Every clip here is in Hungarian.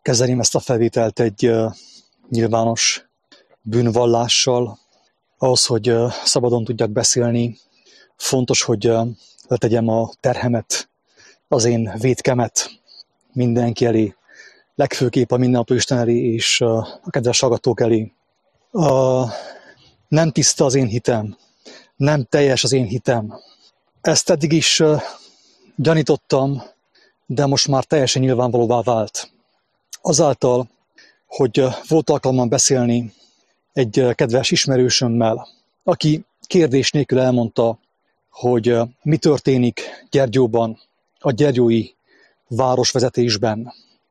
Kezdeném ezt a felvételt egy nyilvános bűnvallással. Ahhoz, hogy szabadon tudjak beszélni, fontos, hogy letegyem a terhemet, az én vétkemet mindenki elé, legfőképp a mindenható Isten elé és a kedves hallgatók elé. Nem tiszta az én hitem, nem teljes az én hitem. Ezt eddig is gyanítottam, de most már teljesen nyilvánvalóvá vált. Azáltal, hogy volt alkalmam beszélni egy kedves ismerősömmel, aki kérdés nélkül elmondta, hogy mi történik Gyergyóban, a gyergyói városvezetésben.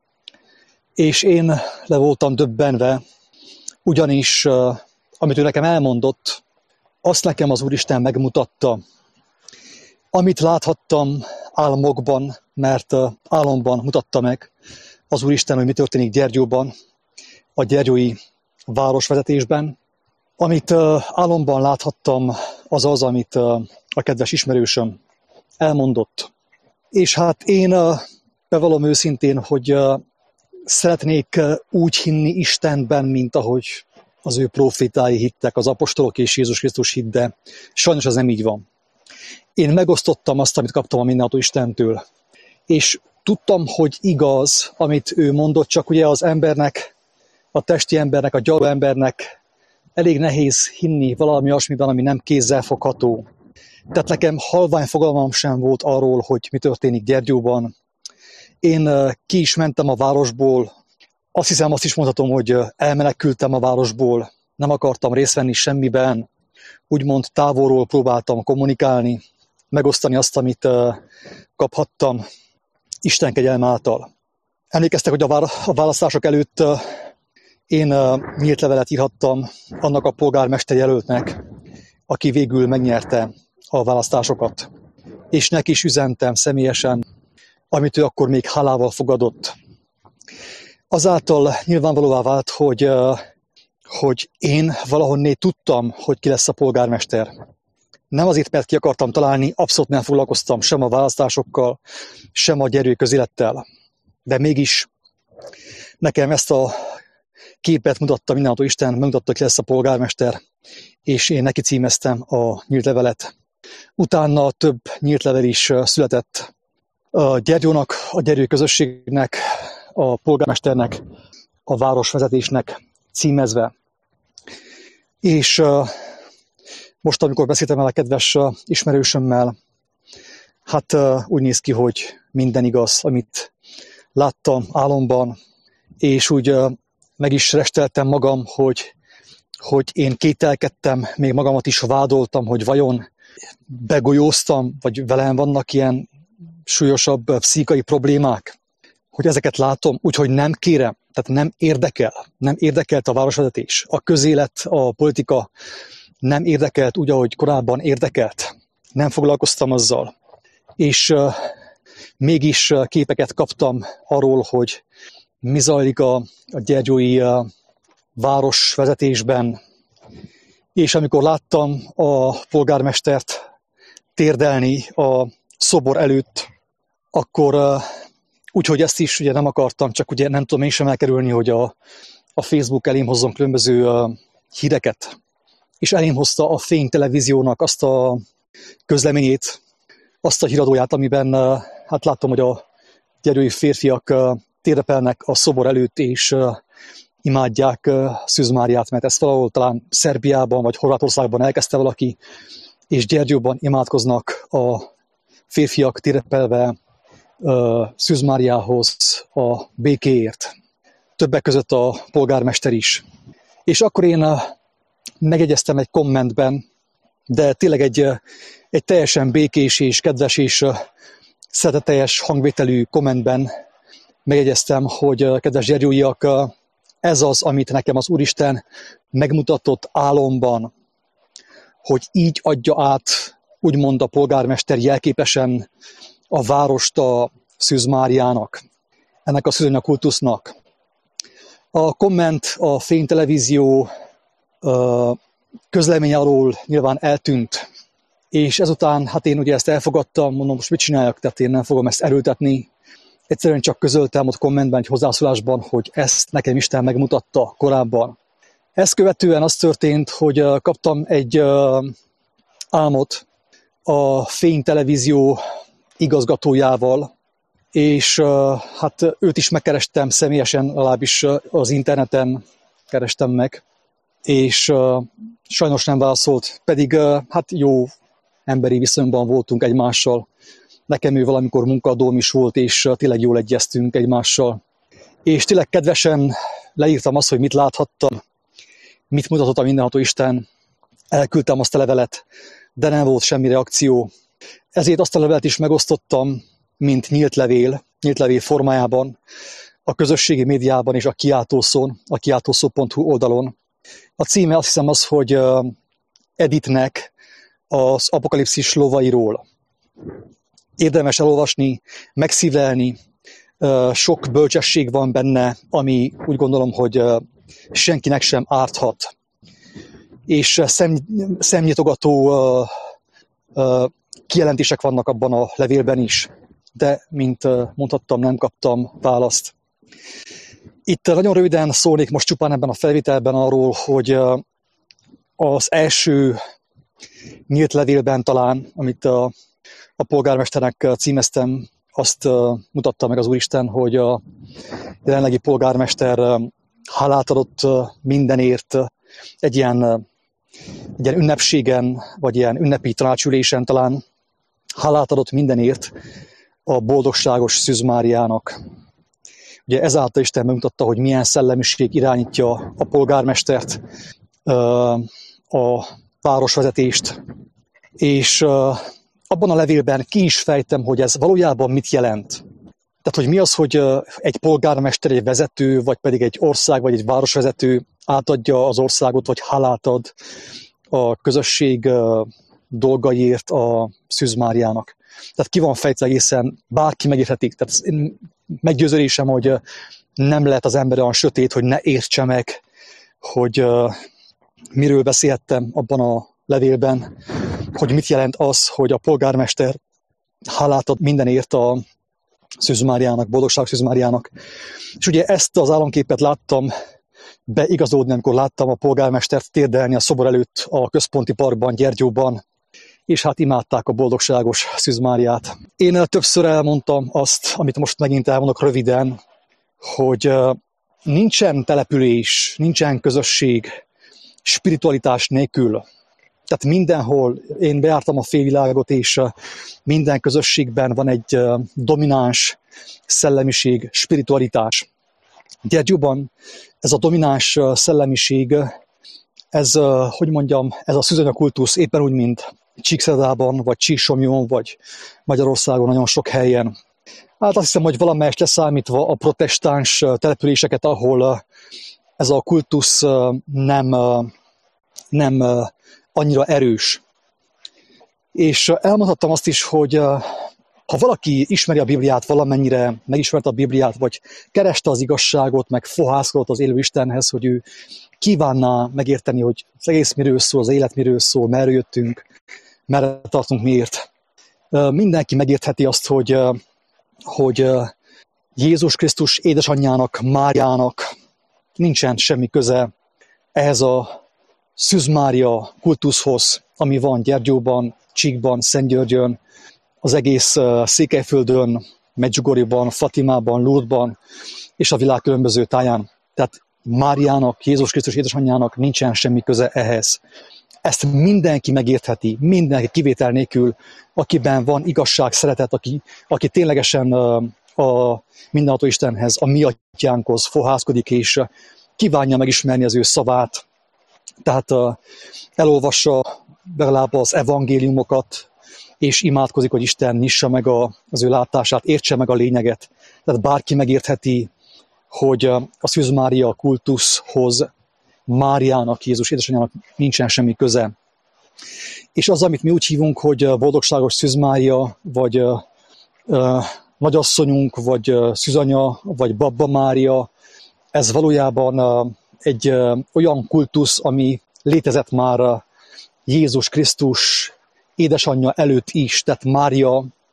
És én le voltam döbbenve, ugyanis, amit ő nekem elmondott, azt nekem az Úristen megmutatta. Amit láthattam álmokban, mert álomban mutatta meg az Úristen, hogy mi történik Gyergyóban, a gyergyói városvezetésben. Amit álomban láthattam, az az, amit a kedves ismerősöm elmondott. És hát én bevallom őszintén, hogy szeretnék úgy hinni Istenben, mint ahogy az ő profétái hittek, az apostolok és Jézus Krisztus hitt, de sajnos ez nem így van. Én megosztottam azt, amit kaptam a mindenható Istentől, és tudtam, hogy igaz, amit ő mondott, csak ugye az embernek, a testi embernek, a gyarló embernek elég nehéz hinni valami olyasmiben, ami nem kézzel fogható. Tehát nekem halvány fogalmam sem volt arról, hogy mi történik Gyergyóban. Én ki is mentem a városból, azt hiszem, azt is mondhatom, hogy elmenekültem a városból, nem akartam részt venni semmiben, úgymond távolról próbáltam kommunikálni, megosztani azt, amit kaphattam Isten kegyelme által. Emlékeztek, hogy a választások előtt én nyílt levelet írhattam annak a polgármester jelöltnek, aki végül megnyerte a választásokat. És neki is üzentem személyesen, amit ő akkor még hálával fogadott. Azáltal nyilvánvalóvá vált, hogy én valahonnét tudtam, hogy ki lesz a polgármester. Nem azért, mert ki akartam találni, abszolút nem foglalkoztam sem a választásokkal, sem a gyergyói közélettel. De mégis nekem ezt a képet mutatta mindenható Isten, megmutatta, hogy ki lesz a polgármester, és én neki címeztem a nyílt levelet. Utána több nyílt level is született a Gyergyónak, a gyergyói közösségnek, a polgármesternek, a városvezetésnek címezve. És most, amikor beszéltem el a kedves ismerősömmel, hát úgy néz ki, hogy minden igaz, amit láttam álomban, és úgy meg is resteltem magam, hogy én kételkedtem, még magamat is vádoltam, hogy vajon begolyóztam, vagy velem vannak ilyen súlyosabb pszichai problémák, hogy ezeket látom, úgyhogy nem kérem, tehát nem érdekelt a városvezetés, a közélet, a politika nem érdekelt úgy, ahogy korábban érdekelt. Nem foglalkoztam azzal. És mégis képeket kaptam arról, hogy mi zajlik a gyergyói városvezetésben. És amikor láttam a polgármestert térdelni a szobor előtt, akkor úgyhogy ezt is ugye nem akartam, csak ugye nem tudom én sem elkerülni, hogy a Facebook elém hozzon különböző híreket. És elém hozta a Fény televíziónak azt a közleményét, azt a híradóját, amiben hát láttam, hogy a gyergyói férfiak térdelnek a szobor előtt, és imádják Szűz Máriát, mert ezt valahol talán Szerbiában vagy Horvátországban elkezdte valaki, és Gyergyóban imádkoznak a férfiak térdelve Szűz Máriához a békéért. Többek között a polgármester is. És akkor én megjegyeztem egy kommentben, de tényleg egy teljesen békés és kedves és szeretetteljes hangvételű kommentben megjegyeztem, hogy kedves gyergyóiak, ez az, amit nekem az Úristen megmutatott álomban, hogy így adja át, úgymond a polgármester jelképesen a várost a Szűz Máriának, ennek a szűzanya kultusznak. A komment a Fény televízió közlemény alól nyilván eltűnt, és ezután hát én ugye ezt elfogadtam, mondom, most mit csináljak, tehát én nem fogom ezt erőltetni, Egyszerűen csak közöltem ott kommentben, egy hozzászólásban, hogy ezt nekem Isten megmutatta korábban. Ezt követően az történt, hogy kaptam egy álmot a Fény Televízió igazgatójával, és hát őt is megkerestem személyesen, legalábbis az interneten kerestem meg, és sajnos nem válaszolt, pedig hát jó emberi viszonyban voltunk egymással. Nekem ő valamikor munkaadóm is volt, és tényleg jól egyeztünk egymással. És tényleg kedvesen leírtam azt, hogy mit láthattam, mit mutatott a mindenható Isten. Elküldtem azt a levelet, de nem volt semmi reakció. Ezért azt a levelet is megosztottam, mint nyílt levél formájában, a közösségi médiában és a kiáltószón, a kiáltószó.hu oldalon. A címe azt hiszem az, hogy Editnek az apokalipszis lovairól. Érdemes elolvasni, megszívlelni, sok bölcsesség van benne, ami úgy gondolom, hogy senkinek sem árthat. És szemnyitogató kijelentések vannak abban a levélben is, de, mint mondhattam, nem kaptam választ. Itt nagyon röviden szólnék most csupán ebben a felvételben arról, hogy az első nyílt levélben talán, amit a polgármesternek címeztem, azt mutatta meg az Úristen, hogy a jelenlegi polgármester hálát adott mindenért egy ilyen ünnepségen, vagy ilyen ünnepi tanácsülésen talán hálát adott mindenért a boldogságos Szűz Máriának. Ugye ezáltal Isten megmutatta, hogy milyen szellemiség irányítja a polgármestert, a városvezetést, és abban a levélben ki is fejtem, hogy ez valójában mit jelent. Tehát, hogy mi az, hogy egy polgármester, egy vezető, vagy pedig egy ország, vagy egy városvezető átadja az országot, vagy hálát ad a közösség dolgaiért a Szűz Máriának. Tehát ki van fejtve egészen, bárki megérthetik. Tehát meggyőződésem, hogy nem lehet az ember olyan sötét, hogy ne értse meg, hogy miről beszéltem abban a levélben, hogy mit jelent az, hogy a polgármester hálát ad mindenért a Szűz Máriának, boldogság Szűz Máriának. És ugye ezt az álomképet láttam beigazódni, amikor láttam a polgármestert térdelni a szobor előtt a központi parkban, Gyergyóban, és hát imádták a boldogságos Szűz Máriát. Én többször elmondtam azt, amit most megint elmondok röviden, hogy nincsen település, nincsen közösség spiritualitás nélkül. Tehát mindenhol, én bejártam a félvilágot, és minden közösségben van egy domináns szellemiség, spiritualitás. Gyergyóban ez a domináns szellemiség, ez a szűzanya kultusz éppen úgy, mint Csíkszedában, vagy Csíksomlyón, vagy Magyarországon nagyon sok helyen. Hát azt hiszem, hogy valamelyest leszámítva a protestáns településeket, ahol ez a kultusz nem annyira erős. És elmondhattam azt is, hogy ha valaki ismeri a Bibliát, valamennyire megismerte a Bibliát, vagy kereste az igazságot, meg fohászkodott az élő Istenhez, hogy ő kívánná megérteni, hogy az egész miről szól, az élet miről szól, merről jöttünk, merre tartunk, miért. Mindenki megértheti azt, hogy Jézus Krisztus édesanyjának, Máriának nincsen semmi köze ehhez a Szűz Mária kultuszhoz, ami van Gyergyóban, Csíkban, Szentgyörgyön, az egész Székelyföldön, Medjugorjban, Fatimában, Lourdesban és a világ különböző táján. Tehát Máriának, Jézus Krisztus édesanyjának nincsen semmi köze ehhez. Ezt mindenki megértheti, mindenki kivétel nélkül, akiben van igazság, szeretet, aki ténylegesen a mindenható Istenhez, a mi atyánkhoz fohászkodik, és kívánja megismerni az ő szavát. Tehát elolvassa legalább az evangéliumokat, és imádkozik, hogy Isten nyissa meg az ő látását, értse meg a lényeget. Tehát bárki megértheti, hogy a Szűz Mária kultuszhoz Máriának, Jézus édesanyjának nincsen semmi köze. És az, amit mi úgy hívunk, hogy boldogságos Szűz Mária, vagy nagyasszonyunk, vagy szűzanya, vagy Babba Mária, ez valójában egy olyan kultusz, ami létezett már Jézus Krisztus édesanyja előtt is, tehát Mária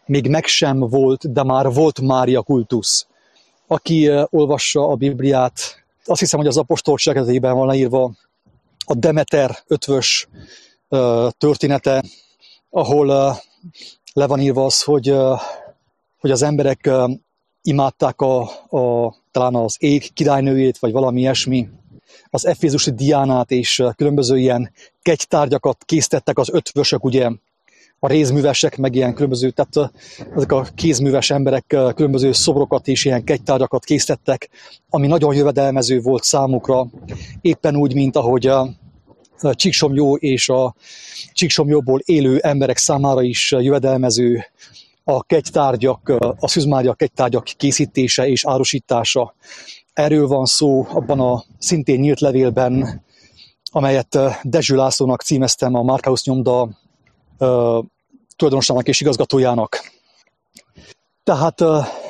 még meg sem volt, de már volt Mária kultusz. Aki olvassa a Bibliát, azt hiszem, hogy az apostol cselekedetében van leírva a Demeter ötvös története, ahol le van írva az, hogy az emberek imádták talán az ég királynőjét, vagy valami ilyesmi, az efézusi Diánát, és különböző ilyen kegytárgyakat készítettek az ötvösök, ugye, a rézművesek, meg ilyen különböző, tehát ezek a kézműves emberek különböző szobrokat és ilyen kegytárgyakat készítettek, ami nagyon jövedelmező volt számukra, éppen úgy, mint ahogy a Csíksomlyó és a Csíksomlyóból élő emberek számára is jövedelmező a kegytárgyak, a Szűz Mária kegytárgyak készítése és árusítása. Erről van szó abban a szintén nyílt levélben, amelyet Dezső Lászlónak címeztem, a Márkusz nyomda tulajdonosának és igazgatójának. Tehát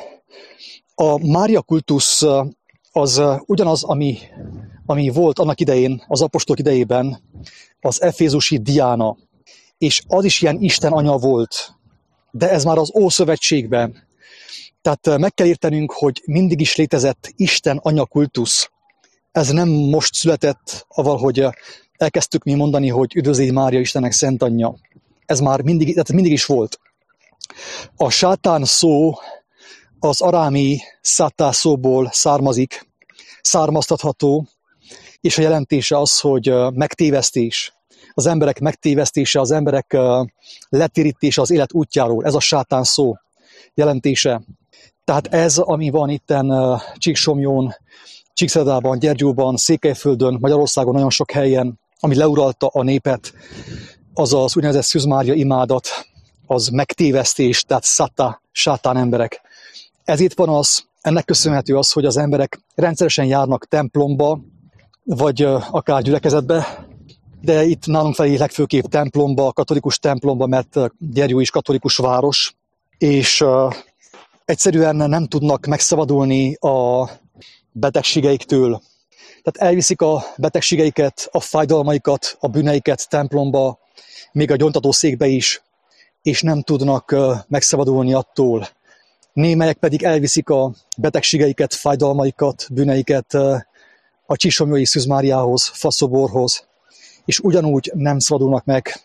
a Mária kultusz az ugyanaz, ami volt annak idején, az apostolok idejében, az efézusi Diána, és az is ilyen Isten anya volt, de ez már az Ószövetségben. Tehát meg kell értenünk, hogy mindig is létezett Isten anya kultusz. Ez nem most született, avval, hogy elkezdtük mi mondani, hogy üdvözlégy Mária, Istennek szent anyja. Ez már mindig is volt. A sátán szó az arámi szátá szóból származtatható, és a jelentése az, hogy megtévesztés, az emberek megtévesztése, az emberek letérítése az élet útjáról. Ez a sátán szó jelentése. Tehát ez, ami van itten Csíksomlyón, Csíkszeredában, Gyergyóban, Székelyföldön, Magyarországon, nagyon sok helyen, ami leuralta a népet, az az úgynevezett Szűz Mária imádat, az megtévesztés, tehát sátán emberek. Ezért van az, ennek köszönhető az, hogy az emberek rendszeresen járnak templomba, vagy akár gyülekezetbe, de itt nálunk felé legfőképp templomba, katolikus templomba, mert Gyergyó is katolikus város, és egyszerűen nem tudnak megszabadulni a betegségeiktől. Tehát elviszik a betegségeiket, a fájdalmaikat, a bűneiket templomba, még a gyóntatószékbe is, és nem tudnak megszabadulni attól. Némelyek pedig elviszik a betegségeiket, fájdalmaikat, bűneiket a Csíksomlyói Szűz Máriához, faszoborhoz, és ugyanúgy nem szabadulnak meg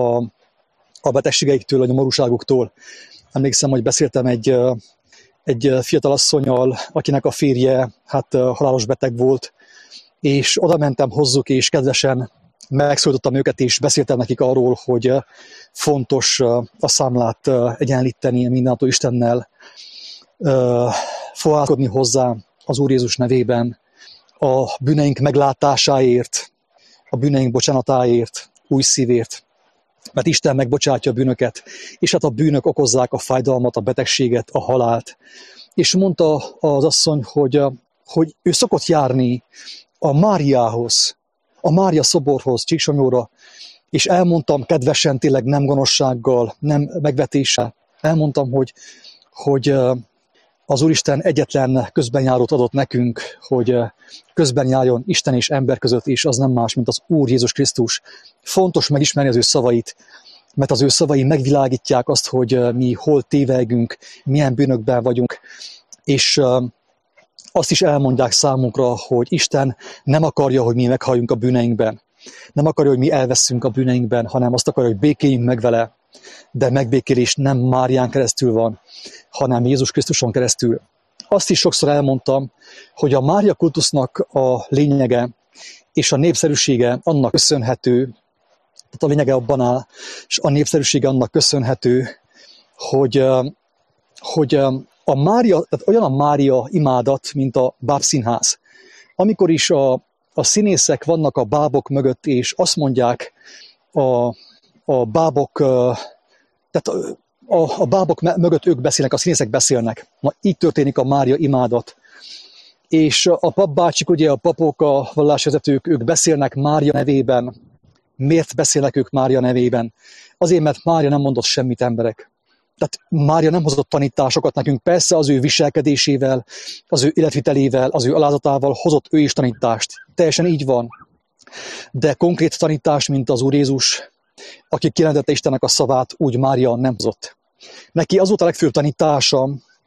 a betegségeiktől, vagy a nyomorúságuktól. Emlékszem, hogy beszéltem egy fiatal asszonnyal, akinek a férje halálos beteg volt, és oda mentem hozzuk, és kedvesen megszólítottam őket, és beszéltem nekik arról, hogy fontos a számlát egyenlíteni mindentől Istennel, fohászkodni hozzá az Úr Jézus nevében, a bűneink meglátásáért, a bűneink bocsánatáért, új szívért, mert Isten megbocsátja a bűnöket, és hát a bűnök okozzák a fájdalmat, a betegséget, a halált. És mondta az asszony, hogy ő szokott járni a Máriához, a Mária szoborhoz, Csíksomlyóra, és elmondtam kedvesen, tényleg nem gonoszsággal, nem megvetéssel. Elmondtam, hogy az Úristen egyetlen közbenjárót adott nekünk, hogy közben járjon Isten és ember között, és az nem más, mint az Úr Jézus Krisztus. Fontos megismerni az ő szavait, mert az ő szavai megvilágítják azt, hogy mi hol tévegünk, milyen bűnökben vagyunk, és azt is elmondják számunkra, hogy Isten nem akarja, hogy mi meghalljunk a bűneinkben. Nem akarja, hogy mi elveszünk a bűneinkben, hanem azt akarja, hogy békéljünk meg vele. De megbékélés nem Márián keresztül van, hanem Jézus Krisztuson keresztül. Azt is sokszor elmondtam, hogy a Mária kultusznak a lényege és a népszerűsége annak köszönhető, tehát a lényege abban áll, és a népszerűsége annak köszönhető, hogy a Mária, tehát olyan a Mária imádat, mint a bábszínház. Amikor is a színészek vannak a bábok mögött, és azt mondják a bábok, tehát a bábok mögött ők beszélnek, a színészek beszélnek. Na, így történik a Mária imádat. És a papbácsik, ugye a papok, a vallásvezetők, ők beszélnek Mária nevében. Miért beszélnek ők Mária nevében? Azért, mert Mária nem mondott semmit, emberek. Tehát Mária nem hozott tanításokat nekünk. Persze az ő viselkedésével, az ő életvitelével, az ő alázatával hozott ő is tanítást. Teljesen így van. De konkrét tanítás, mint az Úr Jézus, aki kijelentette Istennek a szavát, úgy Mária nem hozott. Neki az volt a legfőbb tanítása,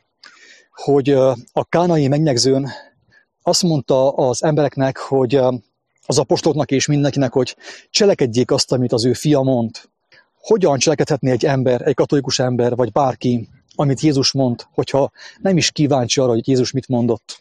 hogy a kánai megnyegzőn azt mondta az embereknek, hogy az apostoloknak és mindenkinek, hogy cselekedjék azt, amit az ő fia mond. Hogyan cselekedhetné egy ember, egy katolikus ember, vagy bárki, amit Jézus mond, hogyha nem is kíváncsi arra, hogy Jézus mit mondott.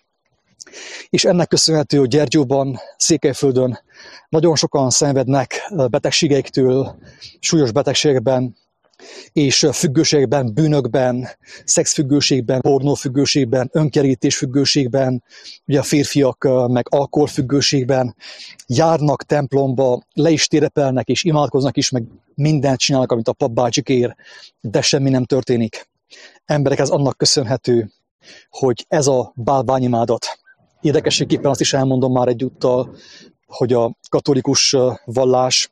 És ennek köszönhető, hogy Gyergyóban, Székelyföldön nagyon sokan szenvednek betegségeiktől, súlyos betegségekben, és függőségben, bűnökben, szexfüggőségben, pornófüggőségben, önkerítésfüggőségben, ugye a férfiak meg alkoholfüggőségben járnak templomba, le is térepelnek és imádkoznak is, meg mindent csinálnak, amit a papbácsi kér, de semmi nem történik. Emberek, ez annak köszönhető, hogy ez a bálványimádat. Érdekességképpen azt is elmondom már egyúttal, hogy a katolikus vallás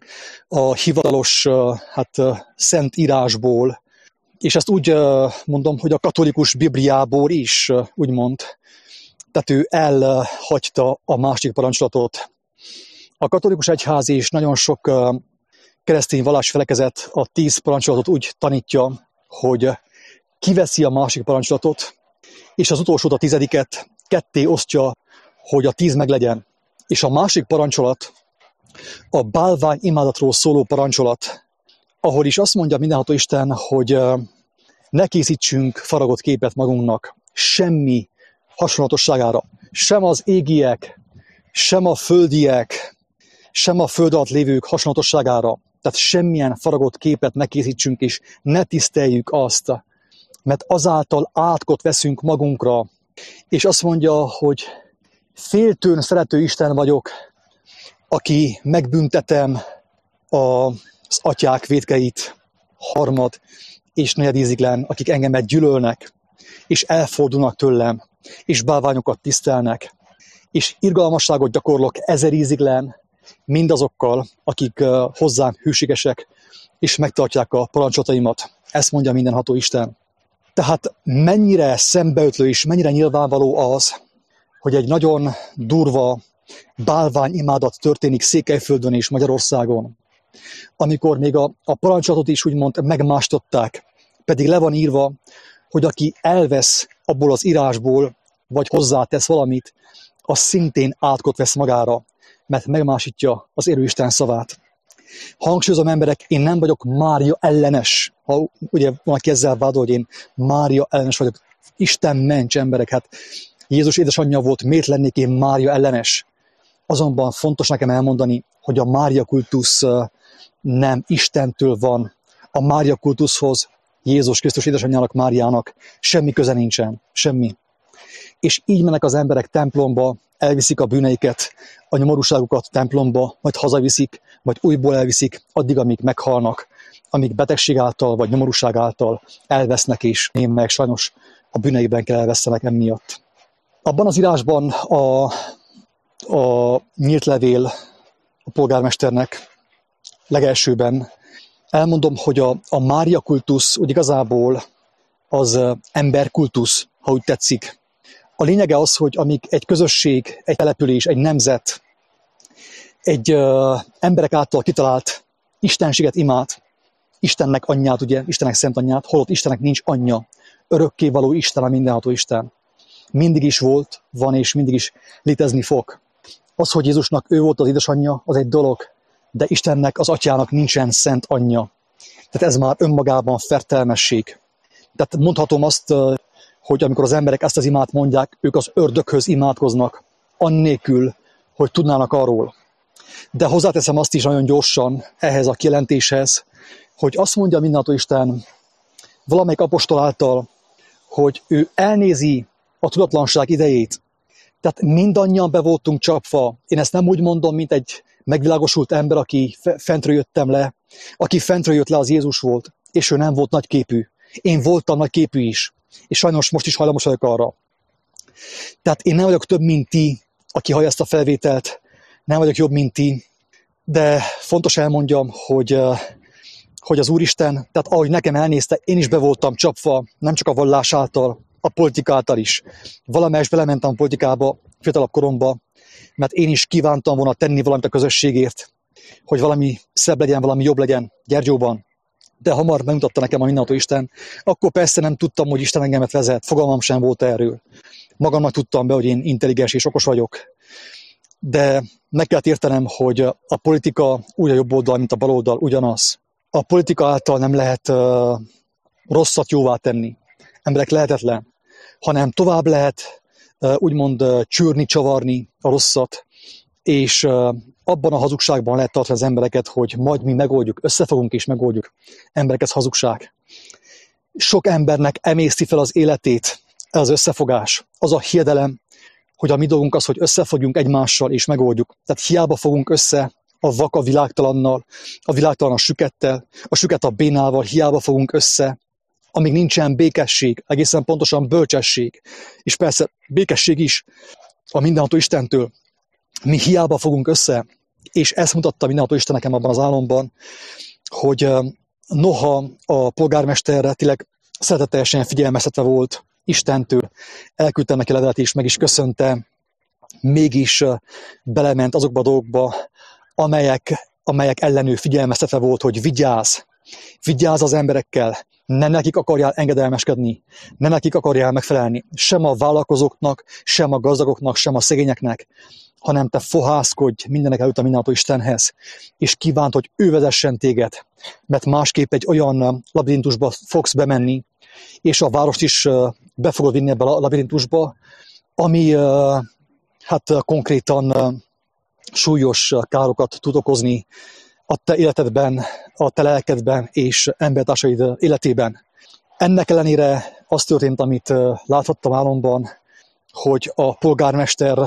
a hivatalos szent írásból, és ezt úgy mondom, hogy a katolikus Bibliából is, úgymond, tehát ő elhagyta a másik parancsolatot. A katolikus egyház és nagyon sok keresztény vallásfelekezet a 10 parancsolatot úgy tanítja, hogy kiveszi a másik parancsolatot, és az utolsót, a 10-et ketté osztja, hogy a 10 meglegyen. És a másik parancsolat, a bálvány imádatról szóló parancsolat, ahol is azt mondja mindenható Isten, hogy ne készítsünk faragott képet magunknak, semmi hasonlatosságára. Sem az égiek, sem a földiek, sem a föld alatt lévők hasonlatosságára. Tehát semmilyen faragott képet ne készítsünk, és ne tiszteljük azt, mert azáltal átkot veszünk magunkra. És azt mondja, hogy féltőn szerető Isten vagyok, aki megbüntetem az atyák vétkeit, harmad és negyedíziglen, akik engemet gyűlölnek, és elfordulnak tőlem, és bálványokat tisztelnek, és irgalmasságot gyakorlok 1000 íziglen mindazokkal, akik hozzám hűségesek, és megtartják a parancsolataimat. Ezt mondja mindenható Isten. Tehát mennyire szembeötlő és mennyire nyilvánvaló az, hogy egy nagyon durva bálványimádat történik Székelyföldön és Magyarországon, amikor még a parancsolatot is úgymond megmástották, pedig le van írva, hogy aki elvesz abból az írásból, vagy hozzátesz valamit, az szintén átkot vesz magára, mert megmásítja az élő Isten szavát. Hangsúlyozom, emberek, én nem vagyok Mária ellenes. Ha ugye valaki ezzel vádol, hogy én Mária ellenes vagyok. Isten ments, emberek, hát Jézus édesanyja volt, miért lennék én Mária ellenes? Azonban fontos nekem elmondani, hogy a Mária kultusz nem Istentől van. A Mária kultuszhoz Jézus Krisztus édesanyjának, Máriának semmi köze nincsen, semmi. És így mennek az emberek templomba, elviszik a bűneiket, a nyomorúságukat templomba, majd hazaviszik, vagy újból elviszik, addig, amíg meghalnak, amíg betegség által, vagy nyomorúság által elvesznek, és némelyek sajnos a bűneiben kell elvesztenek emiatt. Abban az írásban a nyílt levél a polgármesternek legelsőben elmondom, hogy a Mária kultusz úgy igazából az emberkultusz, ha úgy tetszik. A lényege az, hogy amíg egy közösség, egy település, egy nemzet, egy emberek által kitalált istenséget imád, Istennek anyját, ugye, Istennek szent anyját, holott Istennek nincs anyja, örökkévaló Isten, a mindenható Isten. Mindig is volt, van és mindig is létezni fog. Az, hogy Jézusnak ő volt az édesanyja, az egy dolog, de Istennek, az atyának nincsen szent anyja. Tehát ez már önmagában fertelmesség. Tehát mondhatom azt, hogy amikor az emberek ezt az imát mondják, ők az ördöghöz imádkoznak, annélkül, hogy tudnának arról. De hozzáteszem azt is nagyon gyorsan ehhez a kijelentéshez, hogy azt mondja mindenható Isten valamelyik apostol által, hogy ő elnézi a tudatlanság idejét. Tehát mindannyian be voltunk csapva. Én ezt nem úgy mondom, mint egy megvilágosult ember, aki fentről jöttem le, aki fentről jött le, az Jézus volt, és ő nem volt nagyképű. Én voltam nagyképű is, és sajnos most is hajlamos vagyok arra. Tehát én nem vagyok több, mint ti, aki hallja ezt a felvételt, nem vagyok jobb, mint ti, de fontos elmondjam, hogy az Úristen, tehát ahogy nekem elnézte, én is be voltam csapva, nem csak a vallás által, a politika által is. Valamelyest belementem a politikába, fiatalabb koromba, mert én is kívántam volna tenni valamit a közösségért, hogy valami szebb legyen, valami jobb legyen Gyergyóban, de hamar megmutatta nekem a mindenható Isten, akkor persze nem tudtam, hogy Isten engemet vezet, fogalmam sem volt erről. Magamnak tudtam be, hogy én intelligens és okos vagyok, de meg kell értenem, hogy a politika úgy a jobb oldal, mint a bal oldal ugyanaz. A politika által nem lehet rosszat jóvá tenni. Emberek lehetetlen, hanem tovább lehet úgymond csűrni, csavarni a rosszat, és abban a hazugságban lehet tartani az embereket, hogy majd mi megoldjuk, összefogunk és megoldjuk. Emberek, ez hazugság. Sok embernek emészti fel az életét ez az összefogás, az a hiedelem, hogy a mi dolgunk az, hogy összefogjunk egymással és megoldjuk. Tehát hiába fogunk össze a vak a világtalannal, a világtalan a sükettel, a süket a bénával, hiába fogunk össze, amíg nincsen békesség, egészen pontosan bölcsesség, és persze békesség is a mindenható Istentől. Mi hiába fogunk össze, és ezt mutatta mindenható Isten nekem abban az álomban, hogy noha a polgármester tényleg szeretetteljesen figyelmeztetve volt Istentől, elküldtem neki levelet és meg is köszönte, mégis belement azokba a dolgokba, amelyek ellenő figyelmeztetve volt, hogy vigyázz az emberekkel, nem nekik akarjál engedelmeskedni, nem nekik akarjál megfelelni, sem a vállalkozóknak, sem a gazdagoknak, sem a szegényeknek, hanem te fohászkodj mindenek előtt a mindenható Istenhez, és kívánt, hogy ő vezessen téged, mert másképp egy olyan labirintusba fogsz bemenni, és a várost is be fogod vinni ebbe a labirintusba, ami konkrétan súlyos károkat tud okozni a te életedben, a te lelkedben és embertársaid életében. Ennek ellenére az történt, amit láthattam álomban, hogy a polgármester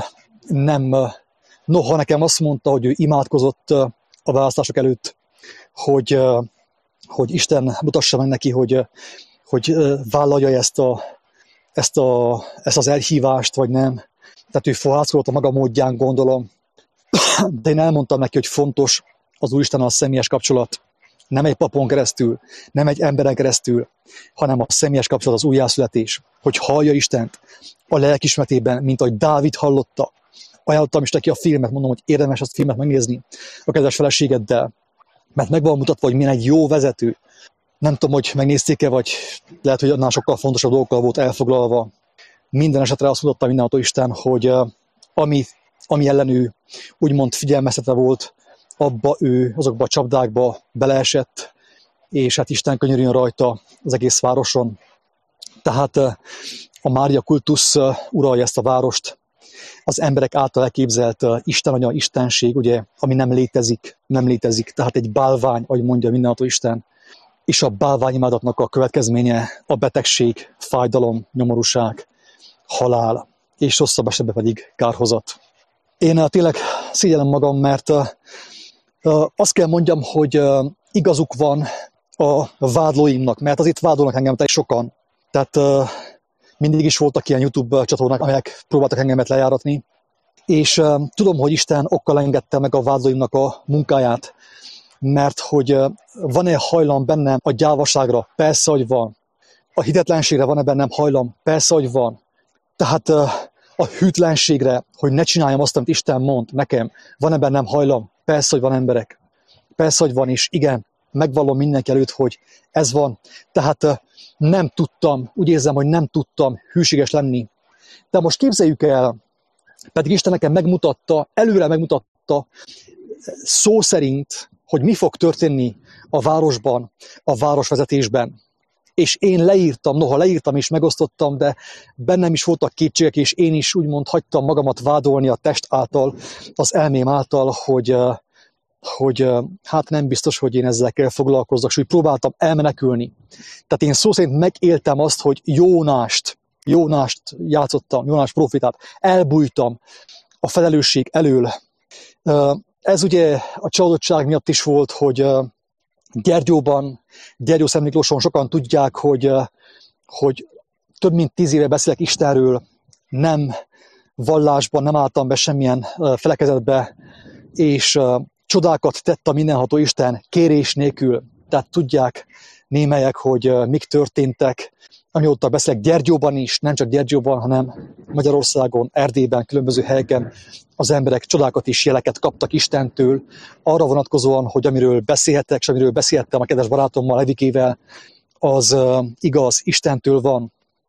noha nekem azt mondta, hogy ő imádkozott a választások előtt, hogy Isten mutassa meg neki, hogy vállalja ezt az elhívást, vagy nem. Tehát ő fohászkodott a maga módján, gondolom. De én elmondtam neki, hogy fontos az Úristennel a személyes kapcsolat. Nem egy papon keresztül, nem egy emberen keresztül, hanem a személyes kapcsolat, az újjászületés. Hogy hallja Istent a lelkismeretében, mint ahogy Dávid hallotta. Ajánlottam is neki a filmet, mondom, hogy érdemes ezt a filmet megnézni a kedves feleségeddel, mert meg van mutatva, hogy milyen egy jó vezető. Nem tudom, hogy megnézték-e, vagy lehet, hogy annál sokkal fontosabb dolgokkal volt elfoglalva. Minden esetre azt mutatta mindenható Isten, hogy ami ellen ő úgymond figyelmeztetve volt, azokba a csapdákba beleesett, és hát Isten könyörüljön rajta az egész városon. Tehát a Mária kultusz uralja ezt a várost, az emberek által elképzelt Isten anya, istenség, ugye, ami nem létezik, tehát egy bálvány, ahogy mondja mindenható Isten, és a bálványimádatnak a következménye a betegség, fájdalom, nyomorúság, halál, és rosszabb esetben pedig kárhozat. Én tényleg szégyellem magam, mert azt kell mondjam, hogy igazuk van a vádlóimnak, mert azért vádolnak engem sokan. Tehát mindig is voltak ilyen YouTube csatornák, amelyek próbáltak engemet lejáratni, és tudom, hogy Isten okkal engedte meg a vádlóimnak a munkáját, mert hogy van-e hajlam bennem a gyávaságra? Persze, hogy van. A hitetlenségre van-e bennem hajlam? Persze, hogy van. Tehát a hűtlenségre, hogy ne csináljam azt, amit Isten mond nekem, van-e bennem hajlam? Persze, hogy van, emberek. Persze, hogy van, és igen, megvallom mindenki előtt, hogy ez van. Tehát nem tudtam, úgy érzem, hogy nem tudtam hűséges lenni. De most képzeljük el, pedig Isten nekem előre megmutatta szó szerint, hogy mi fog történni a városban, a városvezetésben. És én leírtam és megosztottam, de bennem is voltak kétségek, és én is úgymond hagytam magamat vádolni a test által, az elmém által, hogy hát nem biztos, hogy én ezzel kell foglalkozzak, és úgy próbáltam elmenekülni. Tehát én szó szerint megéltem azt, hogy Jónást játszottam, Jónás profétát, elbújtam a felelősség elől. Ez ugye a csalódottság miatt is volt, hogy Gyergyó-Szent Miklóson sokan tudják, hogy több mint 10 éve beszélek Istenről, nem vallásban, nem álltam be semmilyen felekezetbe, és csodákat tett a mindenható Isten kérés nélkül. Tehát tudják némelyek, hogy mik történtek amióta beszélek Gyergyóban is, nem csak Gyergyóban, hanem Magyarországon, Erdélyben, különböző helyeken az emberek csodákat és jeleket kaptak Istentől, arra vonatkozóan, hogy amiről beszélhetek, és amiről beszéltem a kedves barátommal, Evikével, az igaz, Istentől van.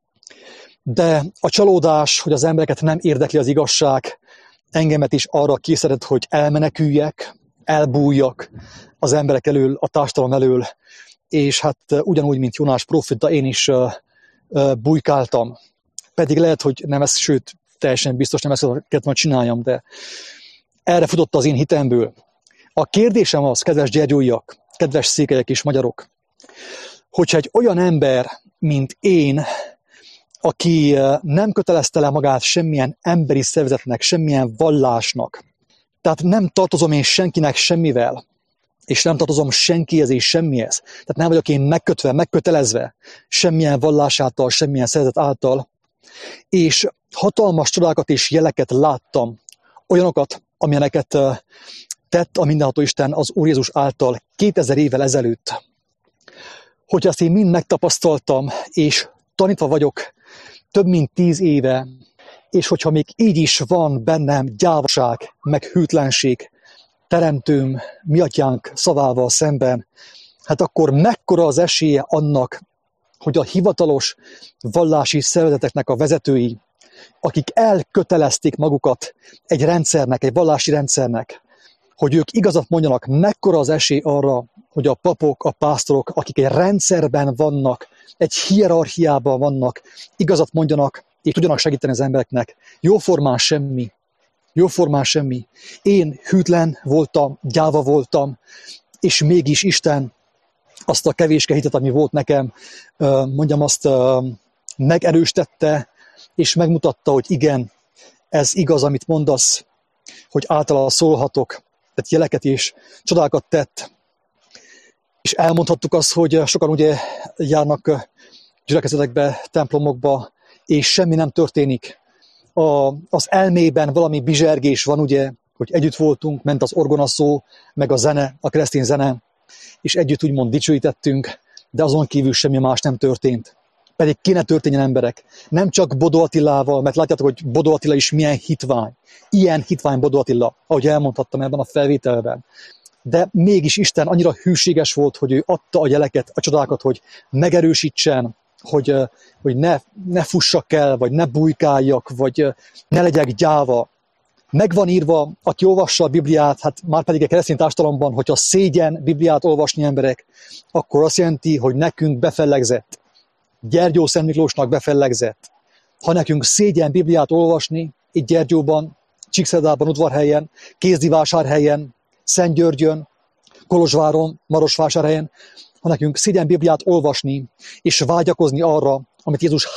De a csalódás, hogy az embereket nem érdekli az igazság, engemet is arra készített, hogy elmeneküljek, elbújjak az emberek elől, a társadalom elől, és hát ugyanúgy, mint Jónás próféta, én is bujkáltam. Pedig lehet, hogy nem ez, sőt, teljesen biztos nem ezt kellett volna csináljam, de erre futott az én hitemből. A kérdésem az, kedves gyergyóiak, kedves székelyek és magyarok, hogyha egy olyan ember, mint én, aki nem kötelezte le magát semmilyen emberi szervezetnek, semmilyen vallásnak, tehát nem tartozom én senkinek semmivel, és nem tartozom senkihez és semmihez. Tehát nem vagyok én megkötve, megkötelezve semmilyen vallás által, semmilyen szervezet által, és hatalmas csodákat és jeleket láttam, olyanokat, amilyeneket tett a mindenható Isten az Úr Jézus által 2000 évvel ezelőtt. Hogy ezt én mind megtapasztaltam, és tanítva vagyok több mint 10 éve, és hogyha még így is van bennem gyávaság, meg hűtlenség, teremtőm, mi atyánk szavával szemben, hát akkor mekkora az esélye annak, hogy a hivatalos vallási szervezeteknek a vezetői, akik elkötelezték magukat egy rendszernek, egy vallási rendszernek, hogy ők igazat mondjanak, mekkora az esély arra, hogy a papok, a pásztorok, akik egy rendszerben vannak, egy hierarchiában vannak, igazat mondjanak, és tudjanak segíteni az embereknek. Jóformán semmi. Jóformán semmi. Én hűtlen voltam, gyáva voltam, és mégis Isten azt a kevéske hitet, ami volt nekem, mondjam azt, megerősítette, és megmutatta, hogy igen, ez igaz, amit mondasz, hogy általa szólhatok, tehát jeleket és csodákat tett. És elmondhattuk azt, hogy sokan ugye járnak gyülekezetekbe, templomokba, és semmi nem történik. Az elmében valami bizsergés van, ugye, hogy együtt voltunk, ment az orgonaszó, meg a zene, a keresztény zene, és együtt úgymond dicsőítettünk, de azon kívül semmi más nem történt. Pedig kéne történjen, emberek. Nem csak Bodó Attilával, mert látjátok, hogy Bodó Attila is milyen hitvány. Ilyen hitvány Bodó Attila, ahogy elmondhattam ebben a felvételben. De mégis Isten annyira hűséges volt, hogy ő adta a jeleket, a csodákat, hogy megerősítsen, hogy ne fussak el, vagy ne bujkáljak, vagy ne legyek gyáva. Megvan írva, aki olvassa a Bibliát, hát már pedig a keresztény társadalomban, hogyha szégyen Bibliát olvasni emberek, akkor azt jelenti, hogy nekünk befellegzett. Gyergyó Szent Miklósnak befellegzett. Ha nekünk szégyen Bibliát olvasni, itt Gyergyóban, Csíkszerdában, Udvarhelyen, Kézdivásárhelyen, Szentgyörgyön, Kolozsváron, Marosvásárhelyen, ha nekünk szégyen Bibliát olvasni, és vágyakozni arra, amit Jézus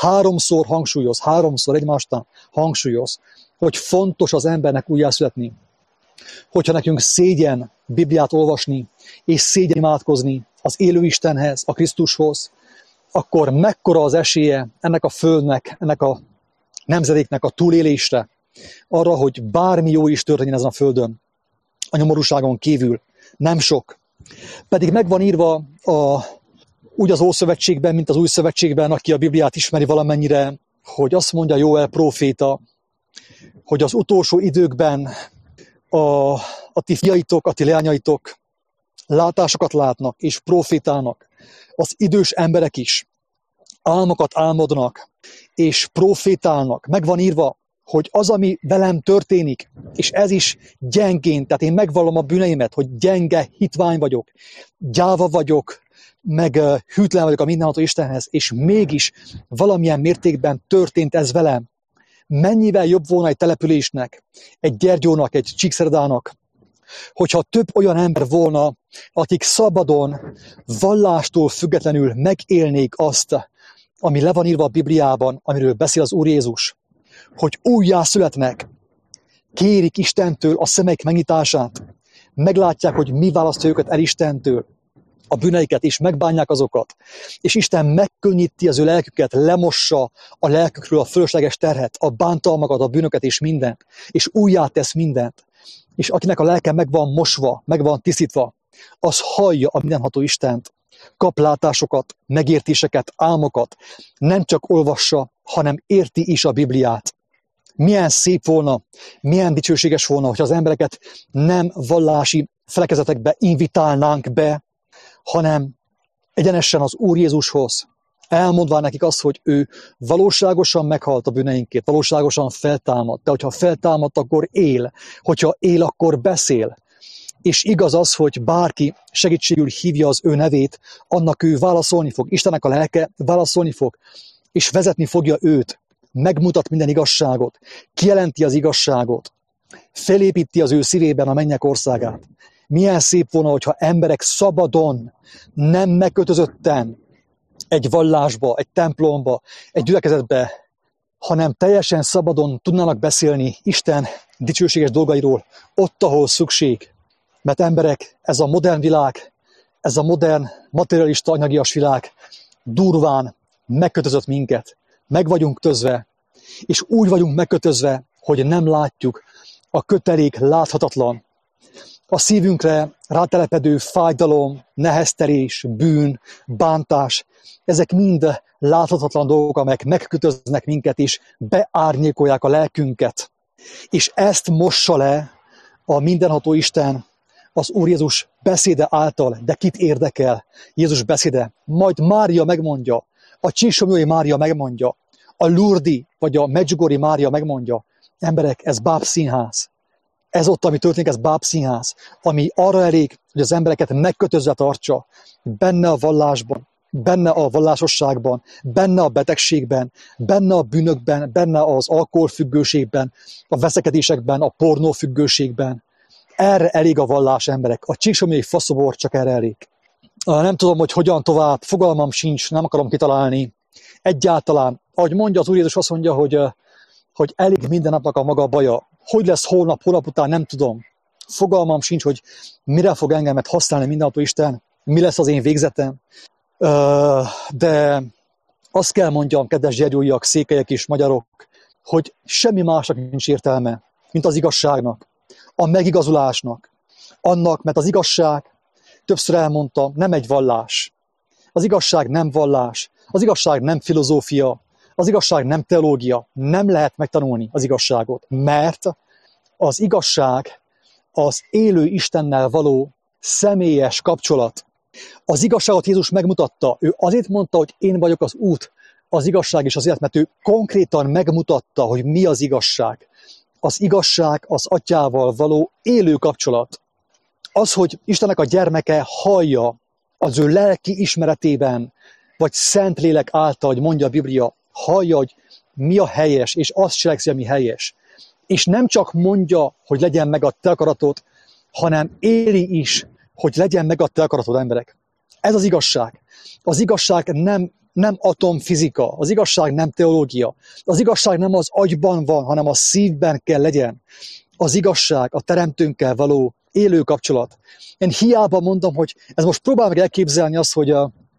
háromszor egymástán hangsúlyoz, hogy fontos az embernek újjászületni. Hogyha nekünk szégyen Bibliát olvasni, és szégyen imádkozni az élő Istenhez, a Krisztushoz, akkor mekkora az esélye ennek a földnek, ennek a nemzedéknek a túlélésre, arra, hogy bármi jó is történjen ezen a földön, a nyomorúságon kívül. Nem sok. Pedig megvan írva úgy az Ószövetségben, mint az Új Szövetségben, aki a Bibliát ismeri valamennyire, hogy azt mondja Jóel próféta, hogy az utolsó időkben a ti fiaitok, a ti leányaitok látásokat látnak és profétálnak. Az idős emberek is álmokat álmodnak és profétálnak. Meg van írva, hogy az, ami velem történik, és ez is gyengén, tehát én megvallom a bűneimet, hogy gyenge hitvány vagyok, gyáva vagyok, meg hűtlen vagyok a mindenható Istenhez, és mégis valamilyen mértékben történt ez velem. Mennyivel jobb volna egy településnek, egy Gyergyónak, egy Csíkszeredának, hogyha több olyan ember volna, akik szabadon, vallástól függetlenül megélnék azt, ami le van írva a Bibliában, amiről beszél az Úr Jézus, hogy újjá születnek, kérik Istentől a szemeik megnyitását, meglátják, hogy mi választja őket el Istentől, a bűneiket, és megbánják azokat. És Isten megkönnyíti az ő lelküket, lemossa a lelkükről a fölösleges terhet, a bántalmakat, a bűnöket és mindent, és újjá tesz mindent. És akinek a lelke meg van mosva, meg van tisztítva, az hallja a mindenható Istent, kap látásokat, megértéseket, álmokat, nem csak olvassa, hanem érti is a Bibliát. Milyen szép volna, milyen dicsőséges volna, hogy az embereket nem vallási felekezetekbe invitálnánk be, hanem egyenesen az Úr Jézushoz, elmondván nekik azt, hogy ő valóságosan meghalt a bűneinkért, valóságosan feltámadt, de hogyha feltámadt, akkor él, hogyha él, akkor beszél. És igaz az, hogy bárki segítségül hívja az ő nevét, annak ő válaszolni fog. Istennek a lelke válaszolni fog, és vezetni fogja őt. Megmutat minden igazságot, kijelenti az igazságot, felépíti az ő szívében a mennyek országát. Milyen szép volna, hogyha emberek szabadon, nem megkötözötten egy vallásba, egy templomba, egy gyülekezetbe, hanem teljesen szabadon tudnának beszélni Isten dicsőséges dolgairól, ott, ahol szükség. Mert emberek, ez a modern világ, ez a modern, materialista, anyagias világ durván megkötözött minket. Meg vagyunk közve, és úgy vagyunk megkötözve, hogy nem látjuk a kötelék láthatatlan. A szívünkre rátelepedő fájdalom, neheztelés, bűn, bántás, ezek mind láthatatlan dolgok, amelyek megkötöznek minket és beárnyékolják a lelkünket. És ezt mossa le a mindenható Isten az Úr Jézus beszéde által, de kit érdekel Jézus beszéde? Majd Mária megmondja, a Csíksomlyói Mária megmondja, a Lurdi vagy a Medjugorji Mária megmondja. Emberek, ez bábszínház. Ez ott, ami történik, ez bábszínház, ami arra elég, hogy az embereket megkötözve tartsa, benne a vallásban, benne a vallásosságban, benne a betegségben, benne a bűnökben, benne az alkoholfüggőségben, a veszekedésekben, a pornófüggőségben. Erre elég a vallás, emberek. A Csíksomlyói faszobor csak erre elég. Nem tudom, hogy hogyan tovább, fogalmam sincs, nem akarom kitalálni. Egyáltalán, ahogy mondja az Úr Jézus, azt mondja, hogy elég minden napnak a maga baja. Hogy lesz holnap után, nem tudom. Fogalmam sincs, hogy mire fog engemet használni mindenható Isten, mi lesz az én végzetem. De azt kell mondjam, kedves gyergyóiak, székelyek és magyarok, hogy semmi másnak nincs értelme, mint az igazságnak, a megigazulásnak. Annak, mert az igazság, többször elmondtam, nem egy vallás. Az igazság nem vallás, az igazság nem filozófia, az igazság nem teológia, nem lehet megtanulni az igazságot, mert az igazság az élő Istennel való személyes kapcsolat. Az igazságot Jézus megmutatta, ő azért mondta, hogy én vagyok az út, az igazság és az élet, mert ő konkrétan megmutatta, hogy mi az igazság. Az igazság az Atyával való élő kapcsolat. Az, hogy Istennek a gyermeke hallja az ő lelki ismeretében, vagy Szentlélek által, hogy mondja a Biblia, hallja, hogy mi a helyes, és azt cselekszi, ami helyes. És nem csak mondja, hogy legyen meg a te akaratod, hanem éli is, hogy legyen meg a te akaratod, emberek. Ez az igazság. Az igazság nem atomfizika, az igazság nem teológia. Az igazság nem az agyban van, hanem a szívben kell legyen. Az igazság a teremtőnkkel való élő kapcsolat. Én hiába mondom, hogy ez most próbál meg elképzelni azt, hogy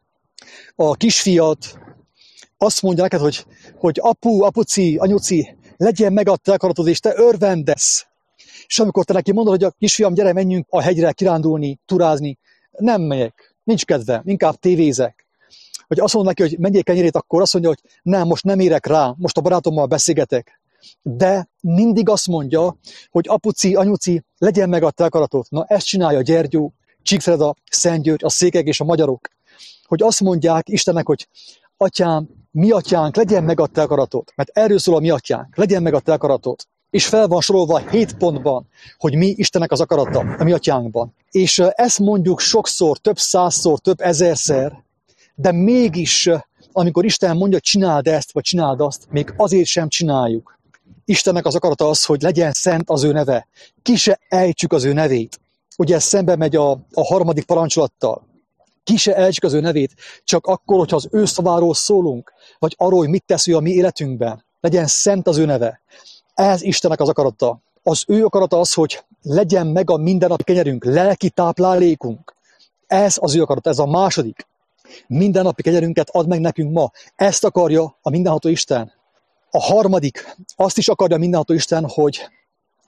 a kisfiat azt mondja neked, hogy apu, apuci, anyuci, legyen meg a te akaratod, és te örvendesz. És amikor te neki mondod, hogy a kisfiam, gyere, menjünk a hegyre kirándulni, turázni, nem megyek, nincs kedve, inkább tévézek. Hogy azt mondod neki, hogy menjél kenyérét, akkor azt mondja, hogy nem, most nem érek rá, most a barátommal beszélgetek. De mindig azt mondja, hogy apuci, anyuci, legyen meg a te akaratod. Na, ezt csinálja Gyergyó, Csíkszereda, Szentgyörgy, a székelyek és a magyarok. Hogy azt mondják Istennek, hogy atyám, mi atyánk, legyen meg a te akaratod. Mert erről szól a mi atyánk, legyen meg a te akaratod. És fel van sorolva 7 pontban, hogy mi Istennek az akarata a mi atyánkban. És ezt mondjuk sokszor, több százszor, több ezerszer, de mégis, amikor Isten mondja, hogy csináld ezt, vagy csináld azt, még azért sem csináljuk. Istennek az akarata az, hogy legyen szent az ő neve. Ki se ejtsük az ő nevét. Ugye ez szembe megy a 3. parancsolattal. Ki se ejtsük az ő nevét, csak akkor, hogyha az ő szaváról szólunk, vagy arról, hogy mit tesz ő a mi életünkben. Legyen szent az ő neve. Ez Istennek az akarata. Az ő akarata az, hogy legyen meg a mindennapi kenyerünk, lelki táplálékunk. Ez az ő akarata, ez a második. Mindennapi kenyerünket ad meg nekünk ma. Ezt akarja a mindenható Isten. A harmadik, azt is akarja a mindenható Isten, hogy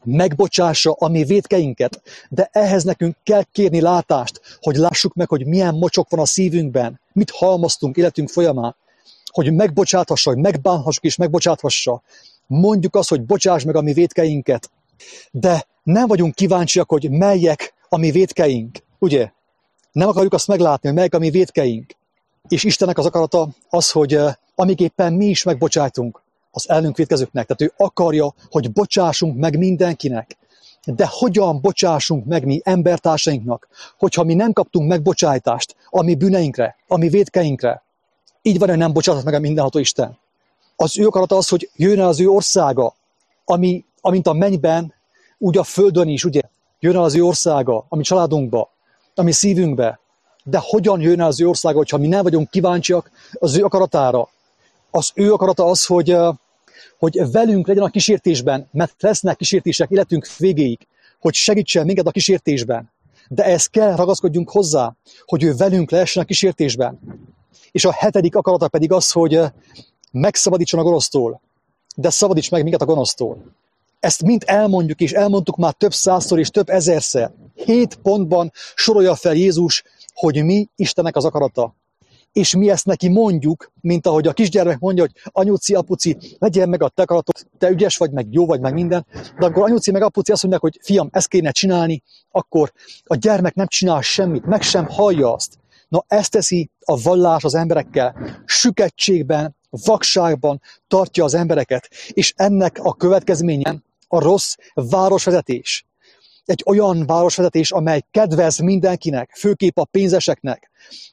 megbocsássa a mi vétkeinket, de ehhez nekünk kell kérni látást, hogy lássuk meg, hogy milyen mocsok van a szívünkben, mit halmoztunk életünk folyamán, hogy megbocsáthassa, hogy megbánhassuk és megbocsáthassa. Mondjuk azt, hogy bocsáss meg a mi vétkeinket, de nem vagyunk kíváncsiak, hogy melyek a mi vétkeink, ugye? Nem akarjuk azt meglátni, hogy melyek a mi vétkeink. És Istennek az akarata az, hogy amiképpen mi is megbocsájtunk az ellenünk vétkezőknek. Tehát ő akarja, hogy bocsássunk meg mindenkinek. De hogyan bocsássunk meg mi embertársainknak, hogyha mi nem kaptunk megbocsájtást a mi bűneinkre, a mi vétkeinkre? Így van, hogy nem bocsáthat meg a mindenható Isten. Az ő akarata az, hogy jön el az ő országa, amint a mennyben, úgy a földön is, ugye? Jön el az ő országa, a mi családunkba, a mi szívünkbe. De hogyan jön el az ő országa, hogyha mi nem vagyunk kíváncsiak az ő akaratára? Az ő akarata az, hogy velünk legyen a kísértésben, mert lesznek kísértések életünk végéig, hogy segítsen minket a kísértésben. De ehhez kell ragaszkodjunk hozzá, hogy ő velünk lehessen a kísértésben. És a 7. akarata pedig az, hogy megszabadítson a gonosztól, de szabadíts meg minket a gonosztól. Ezt mind elmondjuk, és elmondtuk már több százszor és több ezerszer. 7 pontban sorolja fel Jézus, hogy mi Istennek az akarata. És mi ezt neki mondjuk, mint ahogy a kisgyermek mondja, hogy anyuci, apuci, legyen meg a te akaratod, te ügyes vagy, meg jó vagy, meg minden. De amikor anyuci meg apuci azt mondják, hogy fiam, ezt kéne csinálni, akkor a gyermek nem csinál semmit, meg sem hallja azt. Na, ezt teszi a vallás az emberekkel. Süketségben, vakságban tartja az embereket. És ennek a következménye a rossz városvezetés. Egy olyan városvezetés, amely kedvez mindenkinek, főképp a pénzeseknek,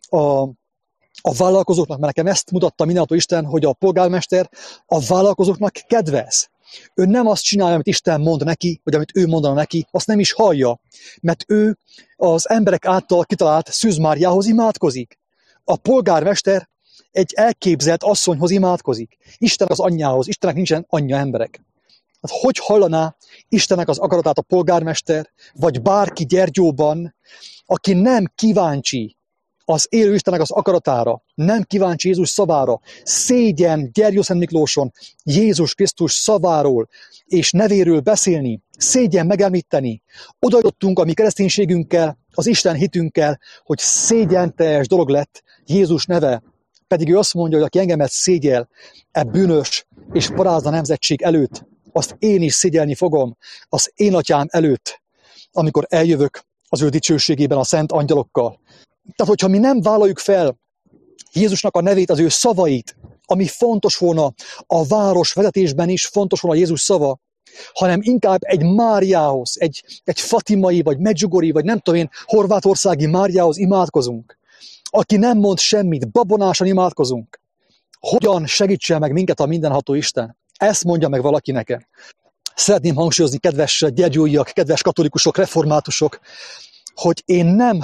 a vállalkozóknak, mert nekem ezt mutatta mindenható Isten, hogy a polgármester a vállalkozóknak kedvez. Ő nem azt csinálja, amit Isten mond neki, vagy amit ő mondana neki, azt nem is hallja, mert ő az emberek által kitalált Szűz Máriához imádkozik. A polgármester egy elképzelt asszonyhoz imádkozik. Istennek az anyjához, Istennek nincsen anyja emberek. Hát hogy hallaná Istennek az akaratát a polgármester, vagy bárki Gyergyóban, aki nem kíváncsi az élő Istennek az akaratára, nem kíváncsi Jézus szavára, szégyen Gyergyó Szent Miklóson Jézus Krisztus szaváról és nevéről beszélni, szégyen megemlíteni. Oda jutottunk a mi kereszténységünkkel, az Isten hitünkkel, hogy szégyenteljes dolog lett Jézus neve. Pedig ő azt mondja, hogy aki engemet szégyel, bűnös és parázna nemzetség előtt, azt én is szégyelni fogom, az én atyám előtt, amikor eljövök az ő dicsőségében a szent angyalokkal. Tehát, hogyha mi nem vállaljuk fel Jézusnak a nevét, az ő szavait, ami fontos volna a város vezetésben is, fontos volna Jézus szava, hanem inkább egy Máriához, egy fatimai, vagy medjugorji, vagy nem tudom én, horvátországi Máriához imádkozunk, aki nem mond semmit, babonásan imádkozunk. Hogyan segítsen meg minket a mindenható Isten? Ezt mondja meg valaki nekem. Szeretném hangsúlyozni, kedves gyergyóiak, kedves katolikusok, reformátusok, hogy én nem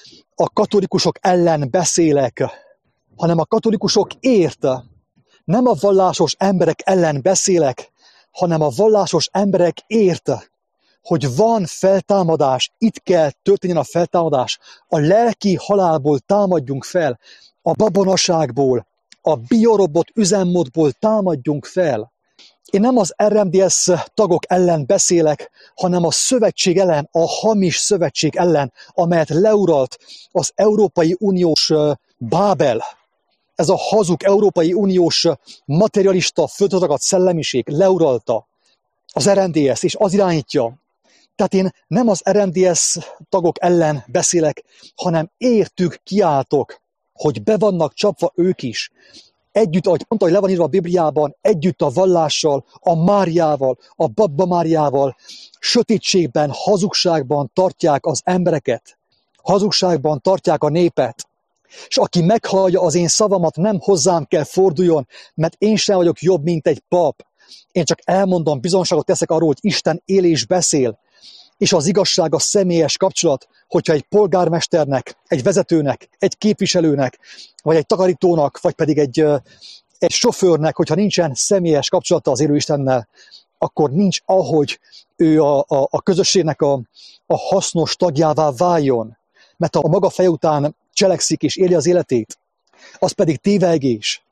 a katolikusok ellen beszélek, hanem a katolikusokért. Nem a vallásos emberek ellen beszélek, hanem a vallásos emberekért, hogy van feltámadás, itt kell történjen a feltámadás. A lelki halálból támadjunk fel, a babonaságból, a biorobot üzemmódból támadjunk fel. Én nem az RMDS tagok ellen beszélek, hanem a szövetség ellen, a hamis szövetség ellen, amelyet leuralt az Európai Uniós Bábel. Ez a hazug Európai Uniós materialista, földhözakat szellemiség leuralta az RMDS, és az irányítja. Tehát én nem az RMDS tagok ellen beszélek, hanem értük kiáltok, hogy be vannak csapva ők is. Együtt, ahogy mondta, hogy le van írva a Bibliában, együtt a vallással, a Máriával, a Babba Máriával, sötétségben, hazugságban tartják az embereket. Hazugságban tartják a népet. És aki meghallja az én szavamat, nem hozzám kell forduljon, mert én sem vagyok jobb, mint egy pap. Én csak elmondom, bizonyságot teszek arról, hogy Isten él és beszél. És az igazság a személyes kapcsolat, hogyha egy polgármesternek, egy vezetőnek, egy képviselőnek, vagy egy takarítónak, vagy pedig egy sofőrnek, hogyha nincsen személyes kapcsolata az élő Istennel, akkor nincs ahogy ő a közösségnek a hasznos tagjává váljon. Mert ha a maga feje után cselekszik és éli az életét, az pedig tévegés.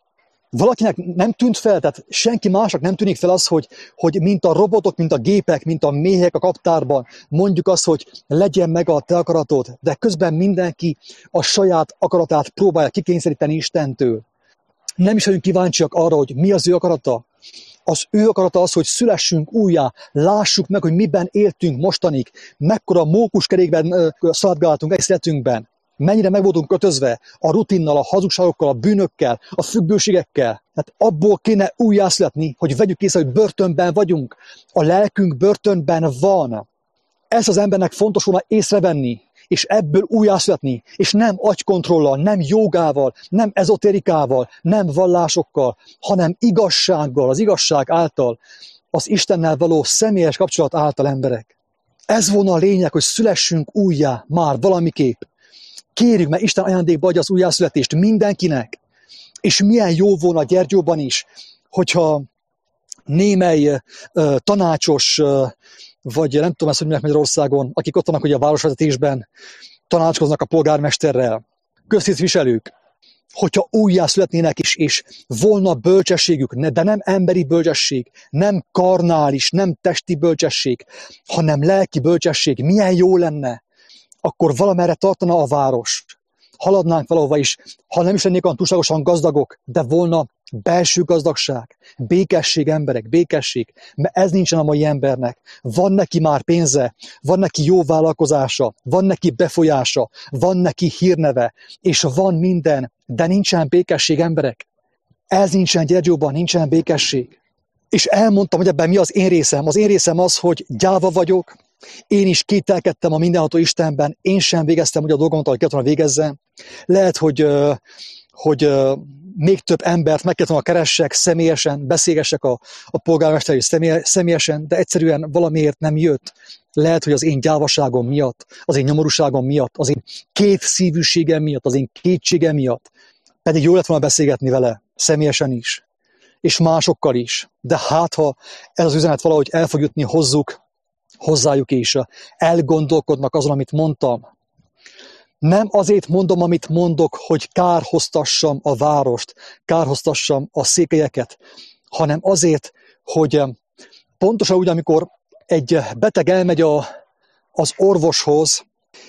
Valakinek nem tűnt fel, tehát senki másnak nem tűnik fel az, hogy mint a robotok, mint a gépek, mint a méhek a kaptárban, mondjuk azt, hogy legyen meg a te akaratod, de közben mindenki a saját akaratát próbálja kikényszeríteni Istentől. Nem is vagyunk kíváncsiak arra, hogy mi az ő akarata. Az ő akarata az, hogy szülessünk újjá, lássuk meg, hogy miben éltünk mostanig, mekkora mókuskerékben szaladgáltunk egész életünkben, mennyire meg voltunk kötözve a rutinnal, a hazugságokkal, a bűnökkel, a függőségekkel. Hát abból kéne újjászületni, hogy vegyük észre, hogy börtönben vagyunk. A lelkünk börtönben van. Ezt az embernek fontos volna észrevenni, és ebből újjászületni, és nem agykontrollal, nem jogával, nem ezoterikával, nem vallásokkal, hanem igazsággal, az igazság által, az Istennel való személyes kapcsolat által emberek. Ez volna a lényeg, hogy szülessünk újjá már valamiképp. Kérjük, mert Isten ajándékba adja az újjászületést mindenkinek. És milyen jó volna Gyergyóban is, hogyha némely tanácsos, vagy nem tudom ezt, hogy mondják Magyarországon, akik ott vannak ugye a városvezetésben, tanácskoznak a polgármesterrel, köztisztviselők, hogyha újjászületnének is, és volna bölcsességük, de nem emberi bölcsesség, nem karnális, nem testi bölcsesség, hanem lelki bölcsesség, milyen jó lenne, akkor valamerre tartana a város. Haladnánk valahova is, ha nem is lennék olyan túlságosan gazdagok, de volna belső gazdagság, békesség emberek, békesség, mert ez nincsen a mai embernek. Van neki már pénze, van neki jó vállalkozása, van neki befolyása, van neki hírneve, és van minden, de nincsen békesség emberek. Ez nincsen Gyergyóban, nincsen békesség. És elmondtam, hogy ebben mi az én részem. Az én részem az, hogy gyáva vagyok, én is kételkedtem a mindenható Istenben, én sem végeztem úgy a dolgomat, ahogy kellett volna végezzem. Lehet, hogy még több embert meg kellett volna keressek személyesen, beszélgessek a polgármesterrel személyesen, de egyszerűen valamiért nem jött. Lehet, hogy az én gyávaságom miatt, az én nyomorúságom miatt, az én kétszívűségem miatt, az én kétségem miatt. Pedig jól lett volna beszélgetni vele, személyesen is, és másokkal is. De hát, ha ez az üzenet valahogy el fog jutni hozzájuk is, elgondolkodnak azon, amit mondtam. Nem azért mondom, amit mondok, hogy kárhoztassam a várost, kárhoztassam a székelyeket, hanem azért, hogy pontosan úgy, amikor egy beteg elmegy az orvoshoz,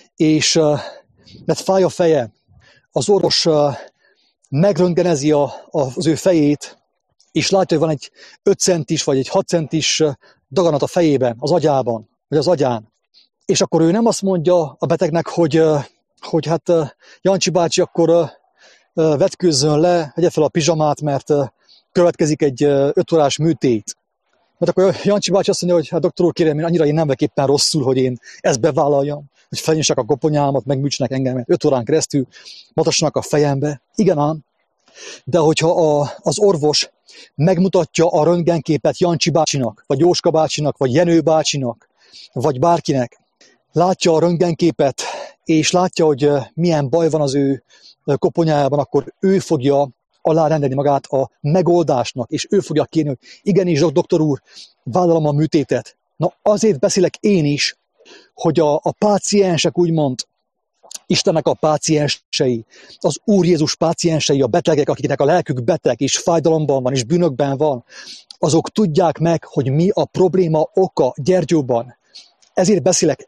és mert fáj a feje, az orvos megröntgenezi az ő fejét, és látja, hogy van egy 5 centis vagy egy 6 centis daganat a fejében, az agyában, vagy az agyán. És akkor ő nem azt mondja a betegnek, hogy hát Jancsi bácsi, akkor vetkőzzön le, vegye fel a pizsamát, mert következik egy 5 órás műtét. Mert akkor Jancsi bácsi azt mondja, hogy hát doktor úr, kérem, annyira én nem vagyok éppen rosszul, hogy én ezt bevállaljam, hogy felnyissák a koponyámat, megműtsenek engem 5 órán keresztül, matassanak a fejembe. Igen ám, de hogyha az orvos megmutatja a röntgenképet Jancsi bácsinak, vagy Jóska bácsinak, vagy Jenő bácsinak, vagy bárkinek, látja a röntgenképet, és látja, hogy milyen baj van az ő koponyájában, akkor ő fogja alárendelni magát a megoldásnak, és ő fogja kérni, hogy igenis, doktor úr, vállalom a műtétet. Na azért beszélek én is, hogy a páciensek úgymond, Istennek a páciensei, az Úr Jézus páciensei, a betegek, akiknek a lelkük beteg, és fájdalomban van, és bűnökben van, azok tudják meg, hogy mi a probléma oka Gyergyóban. Ezért beszélek,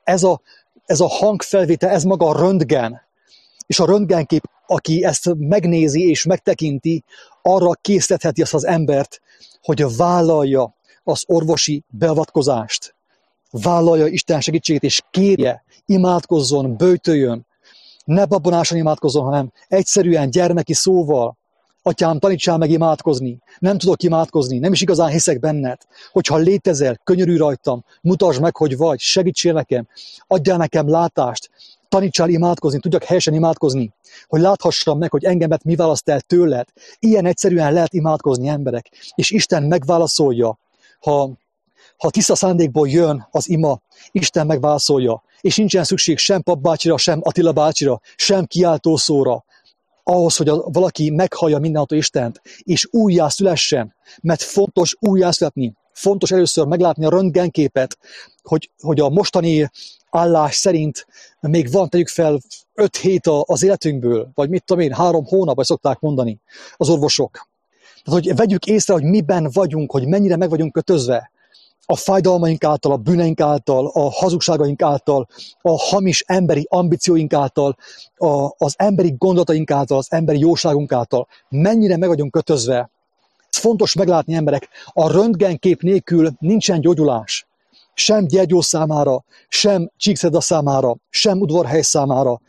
ez a hangfelvétel, ez maga a röntgen. És a röntgenkép, aki ezt megnézi és megtekinti, arra késztetheti azt az embert, hogy vállalja az orvosi beavatkozást. Vállalja Isten segítségét, és kérje, imádkozzon, böjtöljön. Ne babonásan imádkozzon, hanem egyszerűen gyermeki szóval. Atyám, tanítsál meg imádkozni. Nem tudok imádkozni, nem is igazán hiszek benned. Hogyha létezel, könyörülj rajtam, mutasd meg, hogy vagy, segítsél nekem, adjál nekem látást, tanítsál imádkozni, tudjak helyesen imádkozni, hogy láthassam meg, hogy engemet mi választ el tőled. Ilyen egyszerűen lehet imádkozni, emberek, és Isten megválaszolja. Ha tiszta szándékból jön az ima, Isten megválaszolja, és nincsen szükség sem papbácsira, sem Attila bácsira, sem kiáltószóra, ahhoz, hogy valaki meghallja mindenható Istent, és újjászülessen, mert fontos újjászületni, fontos először meglátni a röntgenképet, hogy a mostani állás szerint még van, tegyük fel, 5 hét az életünkből, vagy mit tudom én, 3 hónap, vagy szokták mondani az orvosok. Tehát, hogy vegyük észre, hogy miben vagyunk, hogy mennyire meg vagyunk kötözve. A fájdalmaink által, a bűneink által, a hazugságaink által, a hamis emberi ambícióink által, az emberi gondolataink által, az emberi jóságunk által. Mennyire meg vagyunk kötözve. Ez fontos meglátni, emberek. A röntgenkép nélkül nincsen gyógyulás. Sem Gyergyó számára, sem Csíkszereda számára, sem Udvarhely számára,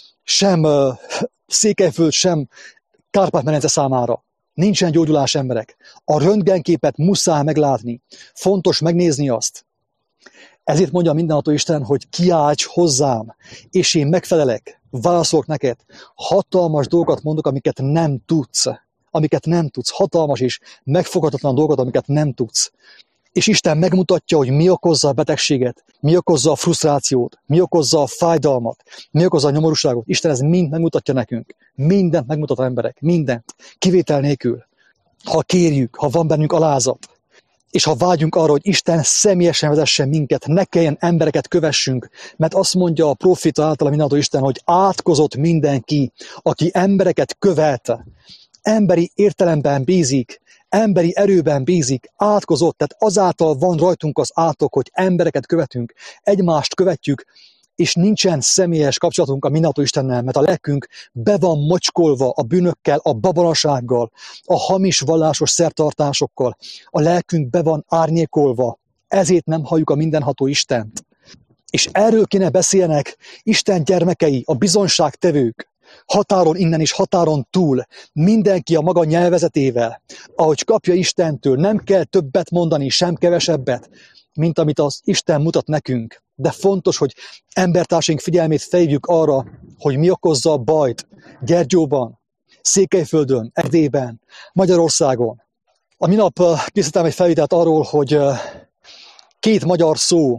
sem Székelyföld, sem Kárpát-medence számára. Nincsen gyógyulás, emberek. A röntgenképet muszáj meglátni. Fontos megnézni azt. Ezért mondja mindenható Isten, hogy kiálts hozzám, és én megfelelek, válaszolok neked. Hatalmas dolgokat mondok, amiket nem tudsz. Amiket nem tudsz. Hatalmas és megfoghatatlan dolgokat, amiket nem tudsz. És Isten megmutatja, hogy mi okozza a betegséget, mi okozza a frusztrációt, mi okozza a fájdalmat, mi okozza a nyomorúságot. Isten ez mind megmutatja nekünk. Mindent megmutat az emberek. Mindent. Kivétel nélkül. Ha kérjük, ha van bennünk alázat, és ha vágyunk arra, hogy Isten személyesen vezessen minket, ne kelljen embereket kövessünk, mert azt mondja a proféta által a mindenható Isten, hogy átkozott mindenki, aki embereket követ, emberi értelemben bízik, emberi erőben bízik, átkozott, tehát azáltal van rajtunk az átok, hogy embereket követünk, egymást követjük, és nincsen személyes kapcsolatunk a mindenható Istennel, mert a lelkünk be van mocskolva a bűnökkel, a babonasággal, a hamis vallásos szertartásokkal. A lelkünk be van árnyékolva, ezért nem halljuk a mindenható Istent. És erről kéne beszélnek Isten gyermekei, a bizonságtevők, határon innen és határon túl, mindenki a maga nyelvezetével, ahogy kapja Istentől, nem kell többet mondani, sem kevesebbet, mint amit az Isten mutat nekünk. De fontos, hogy embertársaink figyelmét felhívjuk arra, hogy mi okozza a bajt Gyergyóban, Székelyföldön, Erdélyben, Magyarországon. A minap készítettem egy felvételt arról, hogy két magyar szó,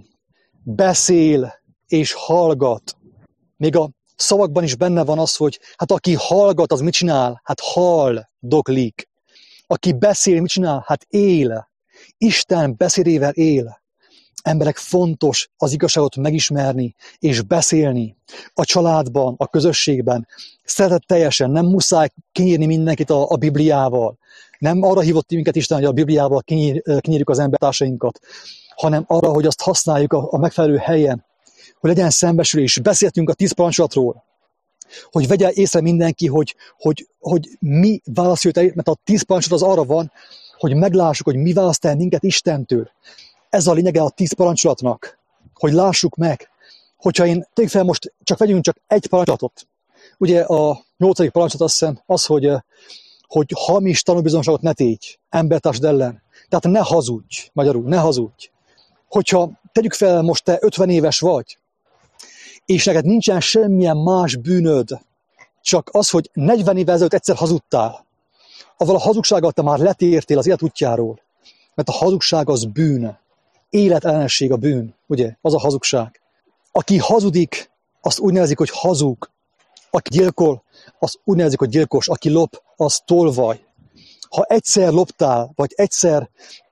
beszél és hallgat. Még a szavakban is benne van az, hogy hát aki hallgat, az mit csinál? Hát haldoklik. Aki beszél, mit csinál? Hát él. Isten beszédével él. Emberek, fontos az igazságot megismerni és beszélni. A családban, a közösségben. Szeretetteljesen, nem muszáj kinyírni mindenkit a Bibliával. Nem arra hívott minket Isten, hogy a Bibliával kinyírjuk az embertársainkat, hanem arra, hogy azt használjuk a megfelelő helyen, hogy legyen szembesülés. Beszéltünk a 10 parancsolatról, hogy vegye észre mindenki, hogy mi választjuk el, mert a 10 parancsolat az arra van, hogy meglássuk, hogy mi választ el minket Istentől. Ez a lényege a 10 parancsolatnak, hogy lássuk meg, hogyha én tegyük fel most, vegyünk csak egy parancsolatot. Ugye a 8. parancsolat azt hiszem az, hogy hamis tanúbizonyságot ne tégy embertársad ellen. Tehát ne hazudj, magyarul, ne hazudj. Hogyha tegyük fel, most te 50 éves vagy, és neked nincsen semmilyen más bűnöd, csak az, hogy 40 évvel ezelőtt egyszer hazudtál, avval a hazugsággal te már letértél az élet útjáról, mert a hazugság az bűn. Életellenesség a bűn, ugye? Az a hazugság. Aki hazudik, azt úgy nevezik, hogy hazug. Aki gyilkol, azt úgy nevezik, hogy gyilkos. Aki lop, az tolvaj. Ha egyszer loptál, vagy egyszer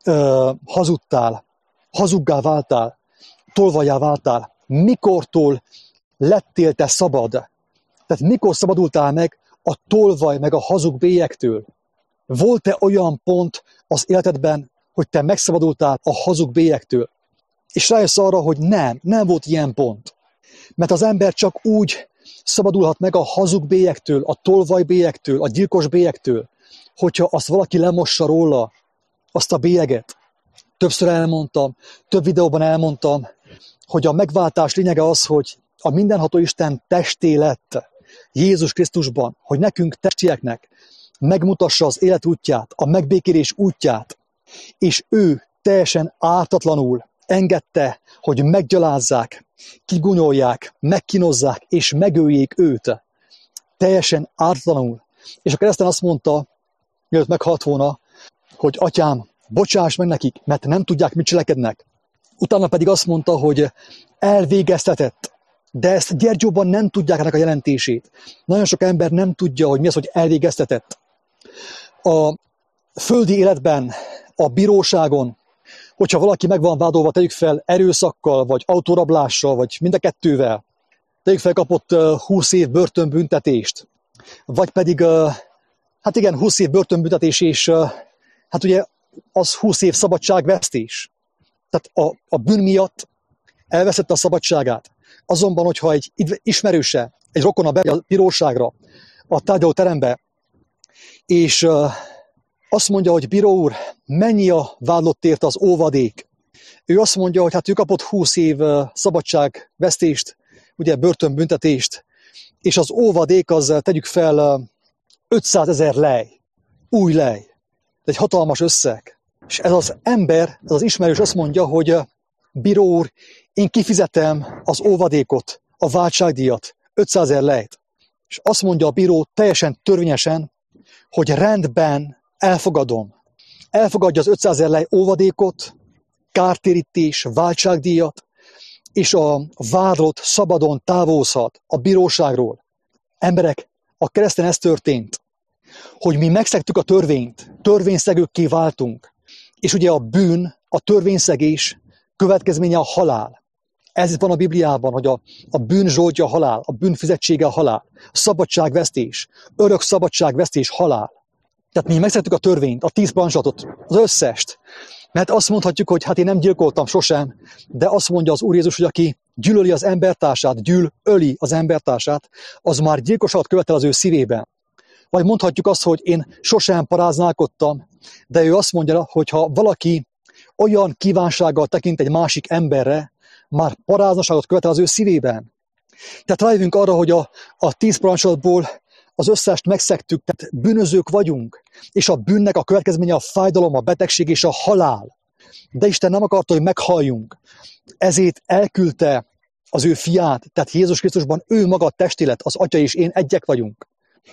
hazudtál, hazuggá váltál, tolvajjá váltál, mikortól lettél te szabad? Tehát mikor szabadultál meg a tolvaj, meg a hazug bélyektől? Volt-e olyan pont az életedben, hogy te megszabadultál a hazug bélyektől? És rájössz arra, hogy nem volt ilyen pont. Mert az ember csak úgy szabadulhat meg a hazug bélyektől, a tolvaj bélyektől, a gyilkos bélyektől, hogyha azt valaki lemossa róla, azt a bélyeget. Többször elmondtam, több videóban elmondtam, hogy a megváltás lényege az, hogy a mindenható Isten testé lett Jézus Krisztusban, hogy nekünk testieknek megmutassa az élet útját, a megbékélés útját, és ő teljesen ártatlanul engedte, hogy meggyalázzák, kigúnyolják, megkínozzák és megöljék őt. Teljesen ártatlanul. És a kereszten azt mondta, mielőtt meghalt volna, hogy atyám, bocsáss meg nekik, mert nem tudják, mit cselekednek. Utána pedig azt mondta, hogy elvégeztetett. De ezt Gyergyóban nem tudják ennek a jelentését. Nagyon sok ember nem tudja, hogy mi az, hogy elvégeztetett. A földi életben, a bíróságon, hogyha valaki meg van vádolva, tegyük fel erőszakkal, vagy autórablással, vagy mind a kettővel, tegyük fel kapott 20 év börtönbüntetést, vagy pedig Hát igen, 20 év börtönbüntetés, és hát ugye az 20 év szabadságvesztés. Tehát a bűn miatt elveszette a szabadságát. Azonban, hogyha egy ismerőse, egy rokona bemegy a bíróságra, a tárgyalóterembe, és azt mondja, hogy bíró úr, mennyi a vádlott érte az óvadék? Ő azt mondja, hogy hát ő kapott 20 év szabadságvesztést, ugye börtönbüntetést, és az óvadék az, tegyük fel, 500 000 lej, új lej. Egy hatalmas összeg. És ez az ember, ez az ismerős azt mondja, hogy bíró úr, én kifizetem az óvadékot, a váltságdíjat, 500 000 lejt. És azt mondja a bíró teljesen törvényesen, hogy rendben, elfogadom. Elfogadja az 500 000 lej óvadékot, kártérítés, váltságdíjat, és a vádlott szabadon távozhat a bíróságról. Emberek, a kereszten ez történt, hogy mi megszegtük a törvényt, törvényszegőkké váltunk, és ugye a bűn, a törvényszegés következménye a halál. Ez itt van a Bibliában, hogy a bűn zsoldja a halál, a bűn fizetsége a halál, a szabadságvesztés, örök szabadságvesztés, halál. Tehát mi megszegtük a törvényt, a 10 parancsolatot, az összest. Mert azt mondhatjuk, hogy hát én nem gyilkoltam sosem, de azt mondja az Úr Jézus, hogy aki gyűlöli az embertársát, öli az embertársát, az már gyilkosságot követel az ő szívében. Vagy mondhatjuk azt, hogy én sosem paráználkodtam, de ő azt mondja, hogy ha valaki olyan kívánsággal tekint egy másik emberre, már paráznaságot követel az ő szívében. Tehát rájövünk arra, hogy a 10 parancsolatból az összest megszegtük, tehát bűnözők vagyunk, és a bűnnek a következménye a fájdalom, a betegség és a halál. De Isten nem akarta, hogy meghalljunk. Ezért elküldte az ő fiát, tehát Jézus Krisztusban ő maga a testélet, az Atya és én egyek vagyunk.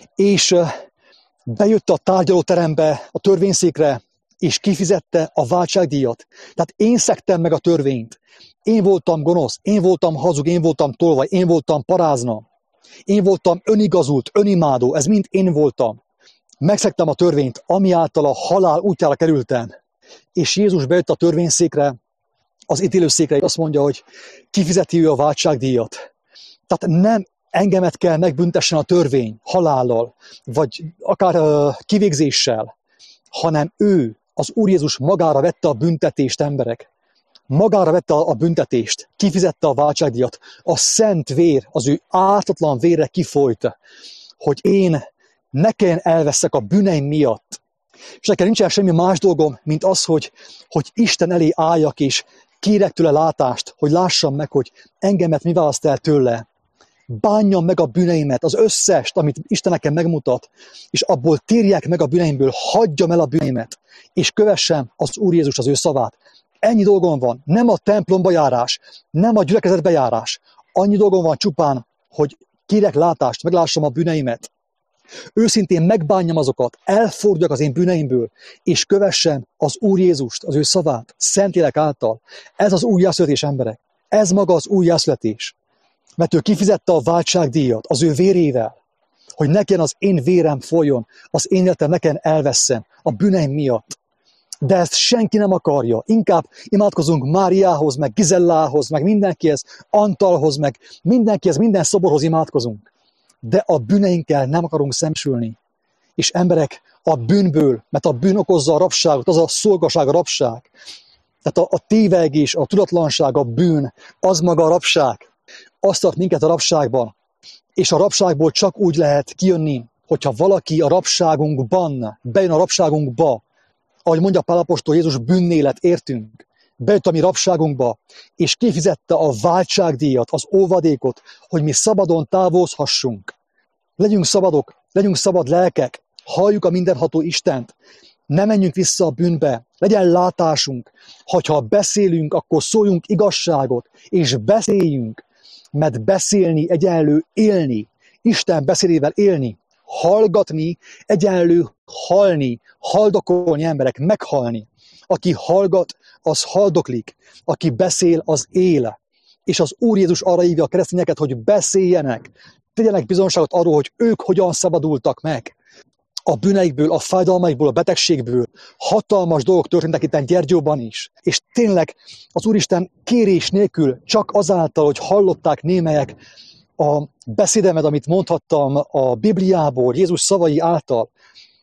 És bejött a tárgyalóterembe, a törvényszékre, és kifizette a váltságdíjat. Tehát én szegtem meg a törvényt. Én voltam gonosz, én voltam hazug, én voltam tolvaj, én voltam parázna. Én voltam önigazult, önimádó, ez mind én voltam. Megszegtem a törvényt, ami által a halál útjára kerültem. És Jézus bejött a törvényszékre, az ítélőszékre, és azt mondja, hogy kifizeti ő a váltságdíjat. Tehát nem engemet kell megbüntessen a törvény halállal, vagy akár kivégzéssel, hanem ő, az Úr Jézus magára vette a büntetést, emberek. Magára vette a büntetést, kifizette a váltságdíjat. A szent vér, az ő ártatlan vérre kifolyt, hogy én ne kelljen elveszek a bűneim miatt. És nekem nincsen semmi más dolgom, mint az, hogy Isten elé álljak, és kérek tőle látást, hogy lássam meg, hogy engemet mi választ el tőle. Bánjam meg a bűneimet, az összest, amit Isten nekem megmutat, és abból térjek meg a bűneimből, hagyjam el a bűneimet, és kövessem az Úr Jézus az ő szavát. Ennyi dolgom van, nem a templomba járás, nem a gyülekezetbe járás. Annyi dolgom van csupán, hogy kérek látást, meglássam a bűneimet. Őszintén megbánjam azokat, elforduljak az én bűneimből, és kövessem az Úr Jézust, az ő szavát, Szentlélek által. Ez az újjászületés, emberek. Ez maga az újjászületés. Mert ő kifizette a váltságdíjat az ő vérével, hogy ne kelljen az én vérem folyjon, az én életem ne kelljen elvesszen a bűneim miatt. De ezt senki nem akarja. Inkább imádkozunk Máriához, meg Gizellához, meg mindenkihez, Antalhoz, meg mindenkihez, minden szoborhoz imádkozunk. De a bűneinkkel nem akarunk szembesülni. És emberek, a bűnből, mert a bűn okozza a rabságot, az a szolgaság, a rabság. Tehát a tévegés, a tudatlanság, a bűn, az maga a rabság. Azt tart minket a rabságban. És a rabságból csak úgy lehet kijönni, hogyha valaki a rabságunkban, bejön a rabságunkba, ahogy mondja Pál apostol, Jézus bűnnélet értünk, bejött a mi rabságunkba, és kifizette a váltságdíjat, az óvadékot, hogy mi szabadon távozhassunk. Legyünk szabadok, legyünk szabad lelkek, halljuk a mindenható Istent, ne menjünk vissza a bűnbe, legyen látásunk, hogyha beszélünk, akkor szóljunk igazságot, és beszéljünk, mert beszélni egyenlő élni, Isten beszélével élni, hallgatni egyenlő halni, haldokolni emberek, meghalni. Aki hallgat, az haldoklik, aki beszél, az él. És az Úr Jézus arra hívja a keresztényeket, hogy beszéljenek, tegyenek bizonyságot arról, hogy ők hogyan szabadultak meg. A bűneikből, a fájdalmaikból, a betegségből hatalmas dolgok történtek itt Gyergyóban is. És tényleg az Úristen kérés nélkül, csak azáltal, hogy hallották némelyek a beszédemet, amit mondhattam a Bibliából, Jézus szavai által,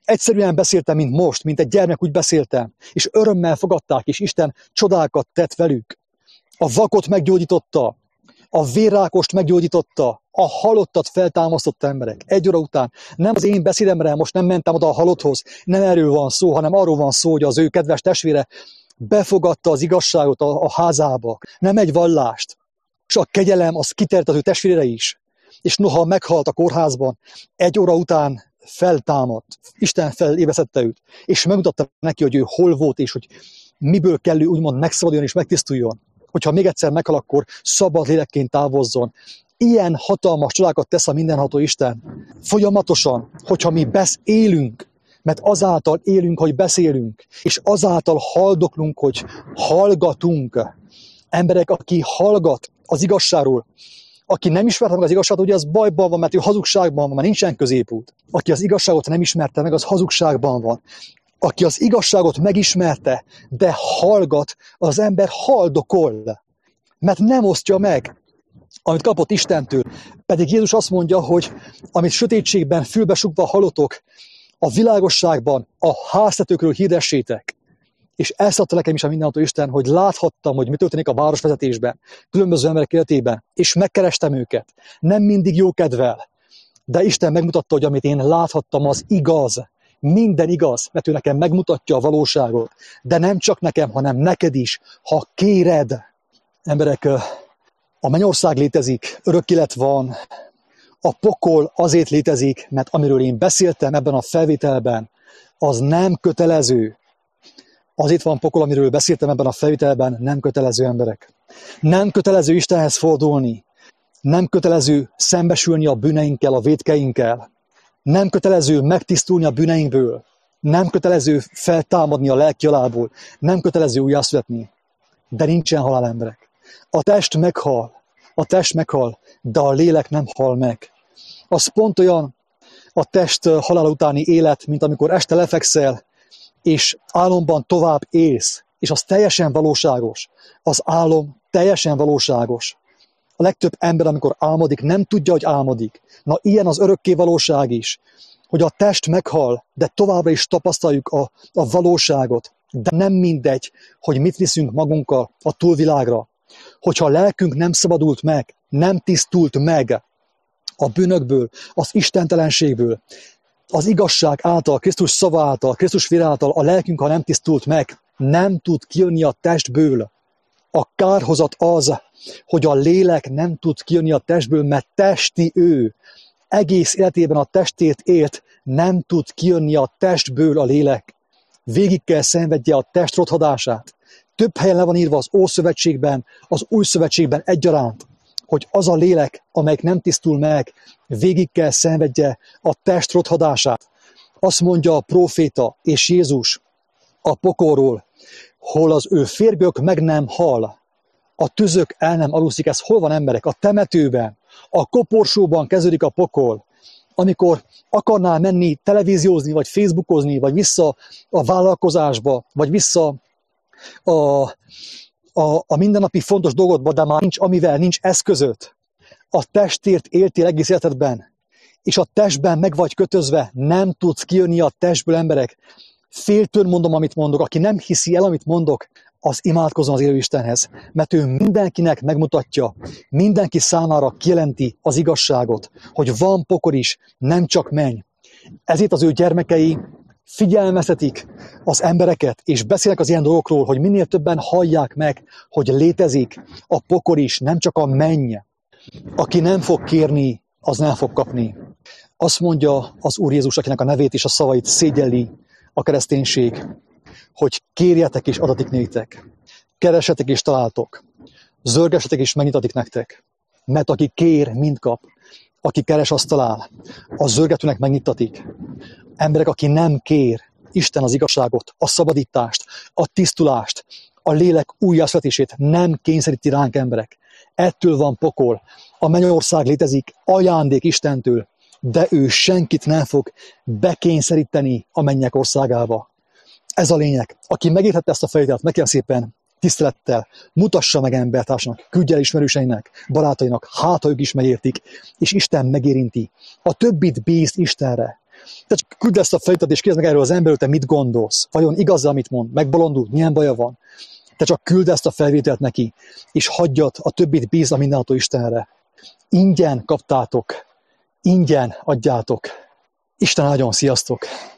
Egyszerűen beszéltem, mint most, mint egy gyermek úgy beszéltem, és örömmel fogadták, és Isten csodákat tett velük. A vakot meggyógyította, a vérrákost meggyógyította, a halottat feltámasztotta emberek. 1 óra után. Nem az én beszédemre, most nem mentem oda a halotthoz, nem erről van szó, hanem arról van szó, hogy az ő kedves testvére befogadta az igazságot a házába. Nem egy vallást. És a kegyelem az kitert az ő testvérére is. És noha meghalt a kórházban, 1 óra után feltámadt. Isten felébresztette őt. És megmutatta neki, hogy ő hol volt, és hogy miből kell ő úgymond megszabaduljon és megtisztuljon. Hogyha még egyszer meghal, akkor szabad lélekként távozzon. Ilyen hatalmas csodákat tesz a mindenható Isten. Folyamatosan, hogyha mi élünk, mert azáltal élünk, hogy beszélünk, és azáltal haldoklunk, hogy hallgatunk. Emberek, aki hallgat az igazságról, aki nem ismerte meg az igazságot, ugye az bajban van, mert ő hazugságban van, mert nincsen középút. Aki az igazságot nem ismerte meg, az hazugságban van. Aki az igazságot megismerte, de hallgat, az ember haldokol, mert nem osztja meg, amit kapott Istentől. Pedig Jézus azt mondja, hogy amit sötétségben fülbesugva hallotok, a világosságban a háztetőkről hirdessétek. És ezt adta nekem is a mindenható Isten, hogy láthattam, hogy mi történik a városvezetésben, különböző emberek életében, és megkerestem őket. Nem mindig jókedvel, de Isten megmutatta, hogy amit én láthattam, az igaz. Minden igaz, mert ő nekem megmutatja a valóságot. De nem csak nekem, hanem neked is, ha kéred. Emberek, a mennyország létezik, örök élet van, a pokol azért létezik, mert amiről én beszéltem ebben a felvételben, az nem kötelező. Azért van pokol, amiről beszéltem ebben a felvételben, nem kötelező, emberek. Nem kötelező Istenhez fordulni. Nem kötelező szembesülni a bűneinkkel, a vétkeinkkel. Nem kötelező megtisztulni a bűneinkből. Nem kötelező feltámadni a lelki alából. Nem kötelező újjászületni. De nincsen halál, emberek. A test meghal, de a lélek nem hal meg. Az pont olyan a test halál utáni élet, mint amikor este lefekszel, és álomban tovább élsz, és az teljesen valóságos. Az álom teljesen valóságos. A legtöbb ember, amikor álmodik, nem tudja, hogy álmodik. Na, ilyen az örökké valóság is, hogy a test meghal, de továbbra is tapasztaljuk a valóságot. De nem mindegy, hogy mit viszünk magunkkal a túlvilágra. Hogyha a lelkünk nem szabadult meg, nem tisztult meg a bűnökből, az istentelenségből, az igazság által, Krisztus szava által, Krisztus vér által a lelkünk, ha nem tisztult meg, nem tud kijönni a testből. A kárhozat az, hogy a lélek nem tud kijönni a testből, mert testi ő. Egész életében a testét élt, nem tud kijönni a testből a lélek. Végig kell szenvedje a test rothadását. Több helyen le van írva az Ószövetségben, az Új Szövetségben egyaránt, hogy az a lélek, amelyik nem tisztul meg, végig kell szenvedje a test rothadását. Azt mondja a próféta és Jézus a pokolról, hol az ő férgök meg nem hal, a tüzök el nem aluszik. Ez hol van, emberek? A temetőben, a koporsóban kezdődik a pokol. Amikor akarnál menni televíziózni, vagy facebookozni, vagy vissza a vállalkozásba, vagy vissza a mindennapi fontos dolgodba, de már amivel nincs eszközöd. A testért éltél egész életedben, és a testben meg vagy kötözve, nem tudsz kijönni a testből, emberek. Féltől mondom, amit mondok. Aki nem hiszi el, amit mondok, az imádkozzon az élő Istenhez, mert ő mindenkinek megmutatja, mindenki számára kijelenti az igazságot, hogy van pokol is, nem csak menny. Ezért az ő gyermekei figyelmeztetik az embereket, és beszélnek az ilyen dolgokról, hogy minél többen hallják meg, hogy létezik a pokol is, nem csak a menny. Aki nem fog kérni, az nem fog kapni. Azt mondja az Úr Jézus, akinek a nevét és a szavait szégyelli a kereszténység, hogy kérjetek és adatik néktek, keresetek és találtok, zörgesetek és megnyitatik nektek. Mert aki kér, mind kap, aki keres, azt talál, a zörgetőnek megnyitatik. Emberek, aki nem kér, Isten az igazságot, a szabadítást, a tisztulást, a lélek újjászületését nem kényszeríti ránk, emberek. Ettől van pokol. A mennyország létezik, ajándék Istentől, de ő senkit nem fog bekényszeríteni a mennyek országába. Ez a lényeg. Aki megértette ezt a felvételt, meg kell szépen tisztelettel mutassa meg embertársának, küldje el ismerőseinek, barátainak, hát ha ők is megértik, és Isten megérinti. A többit bízd Istenre. Te csak küldd ezt a feliratot, és kérdezd meg erről az emberről, te mit gondolsz? Vajon igaz, amit mond? Megbolondult? Milyen baja van? Te csak küld ezt a felvételt neki, és hagyjad, a többit bízd a mindenható Istenre. Ingyen kaptátok, ingyen adjátok. Isten áldjon, sziasztok!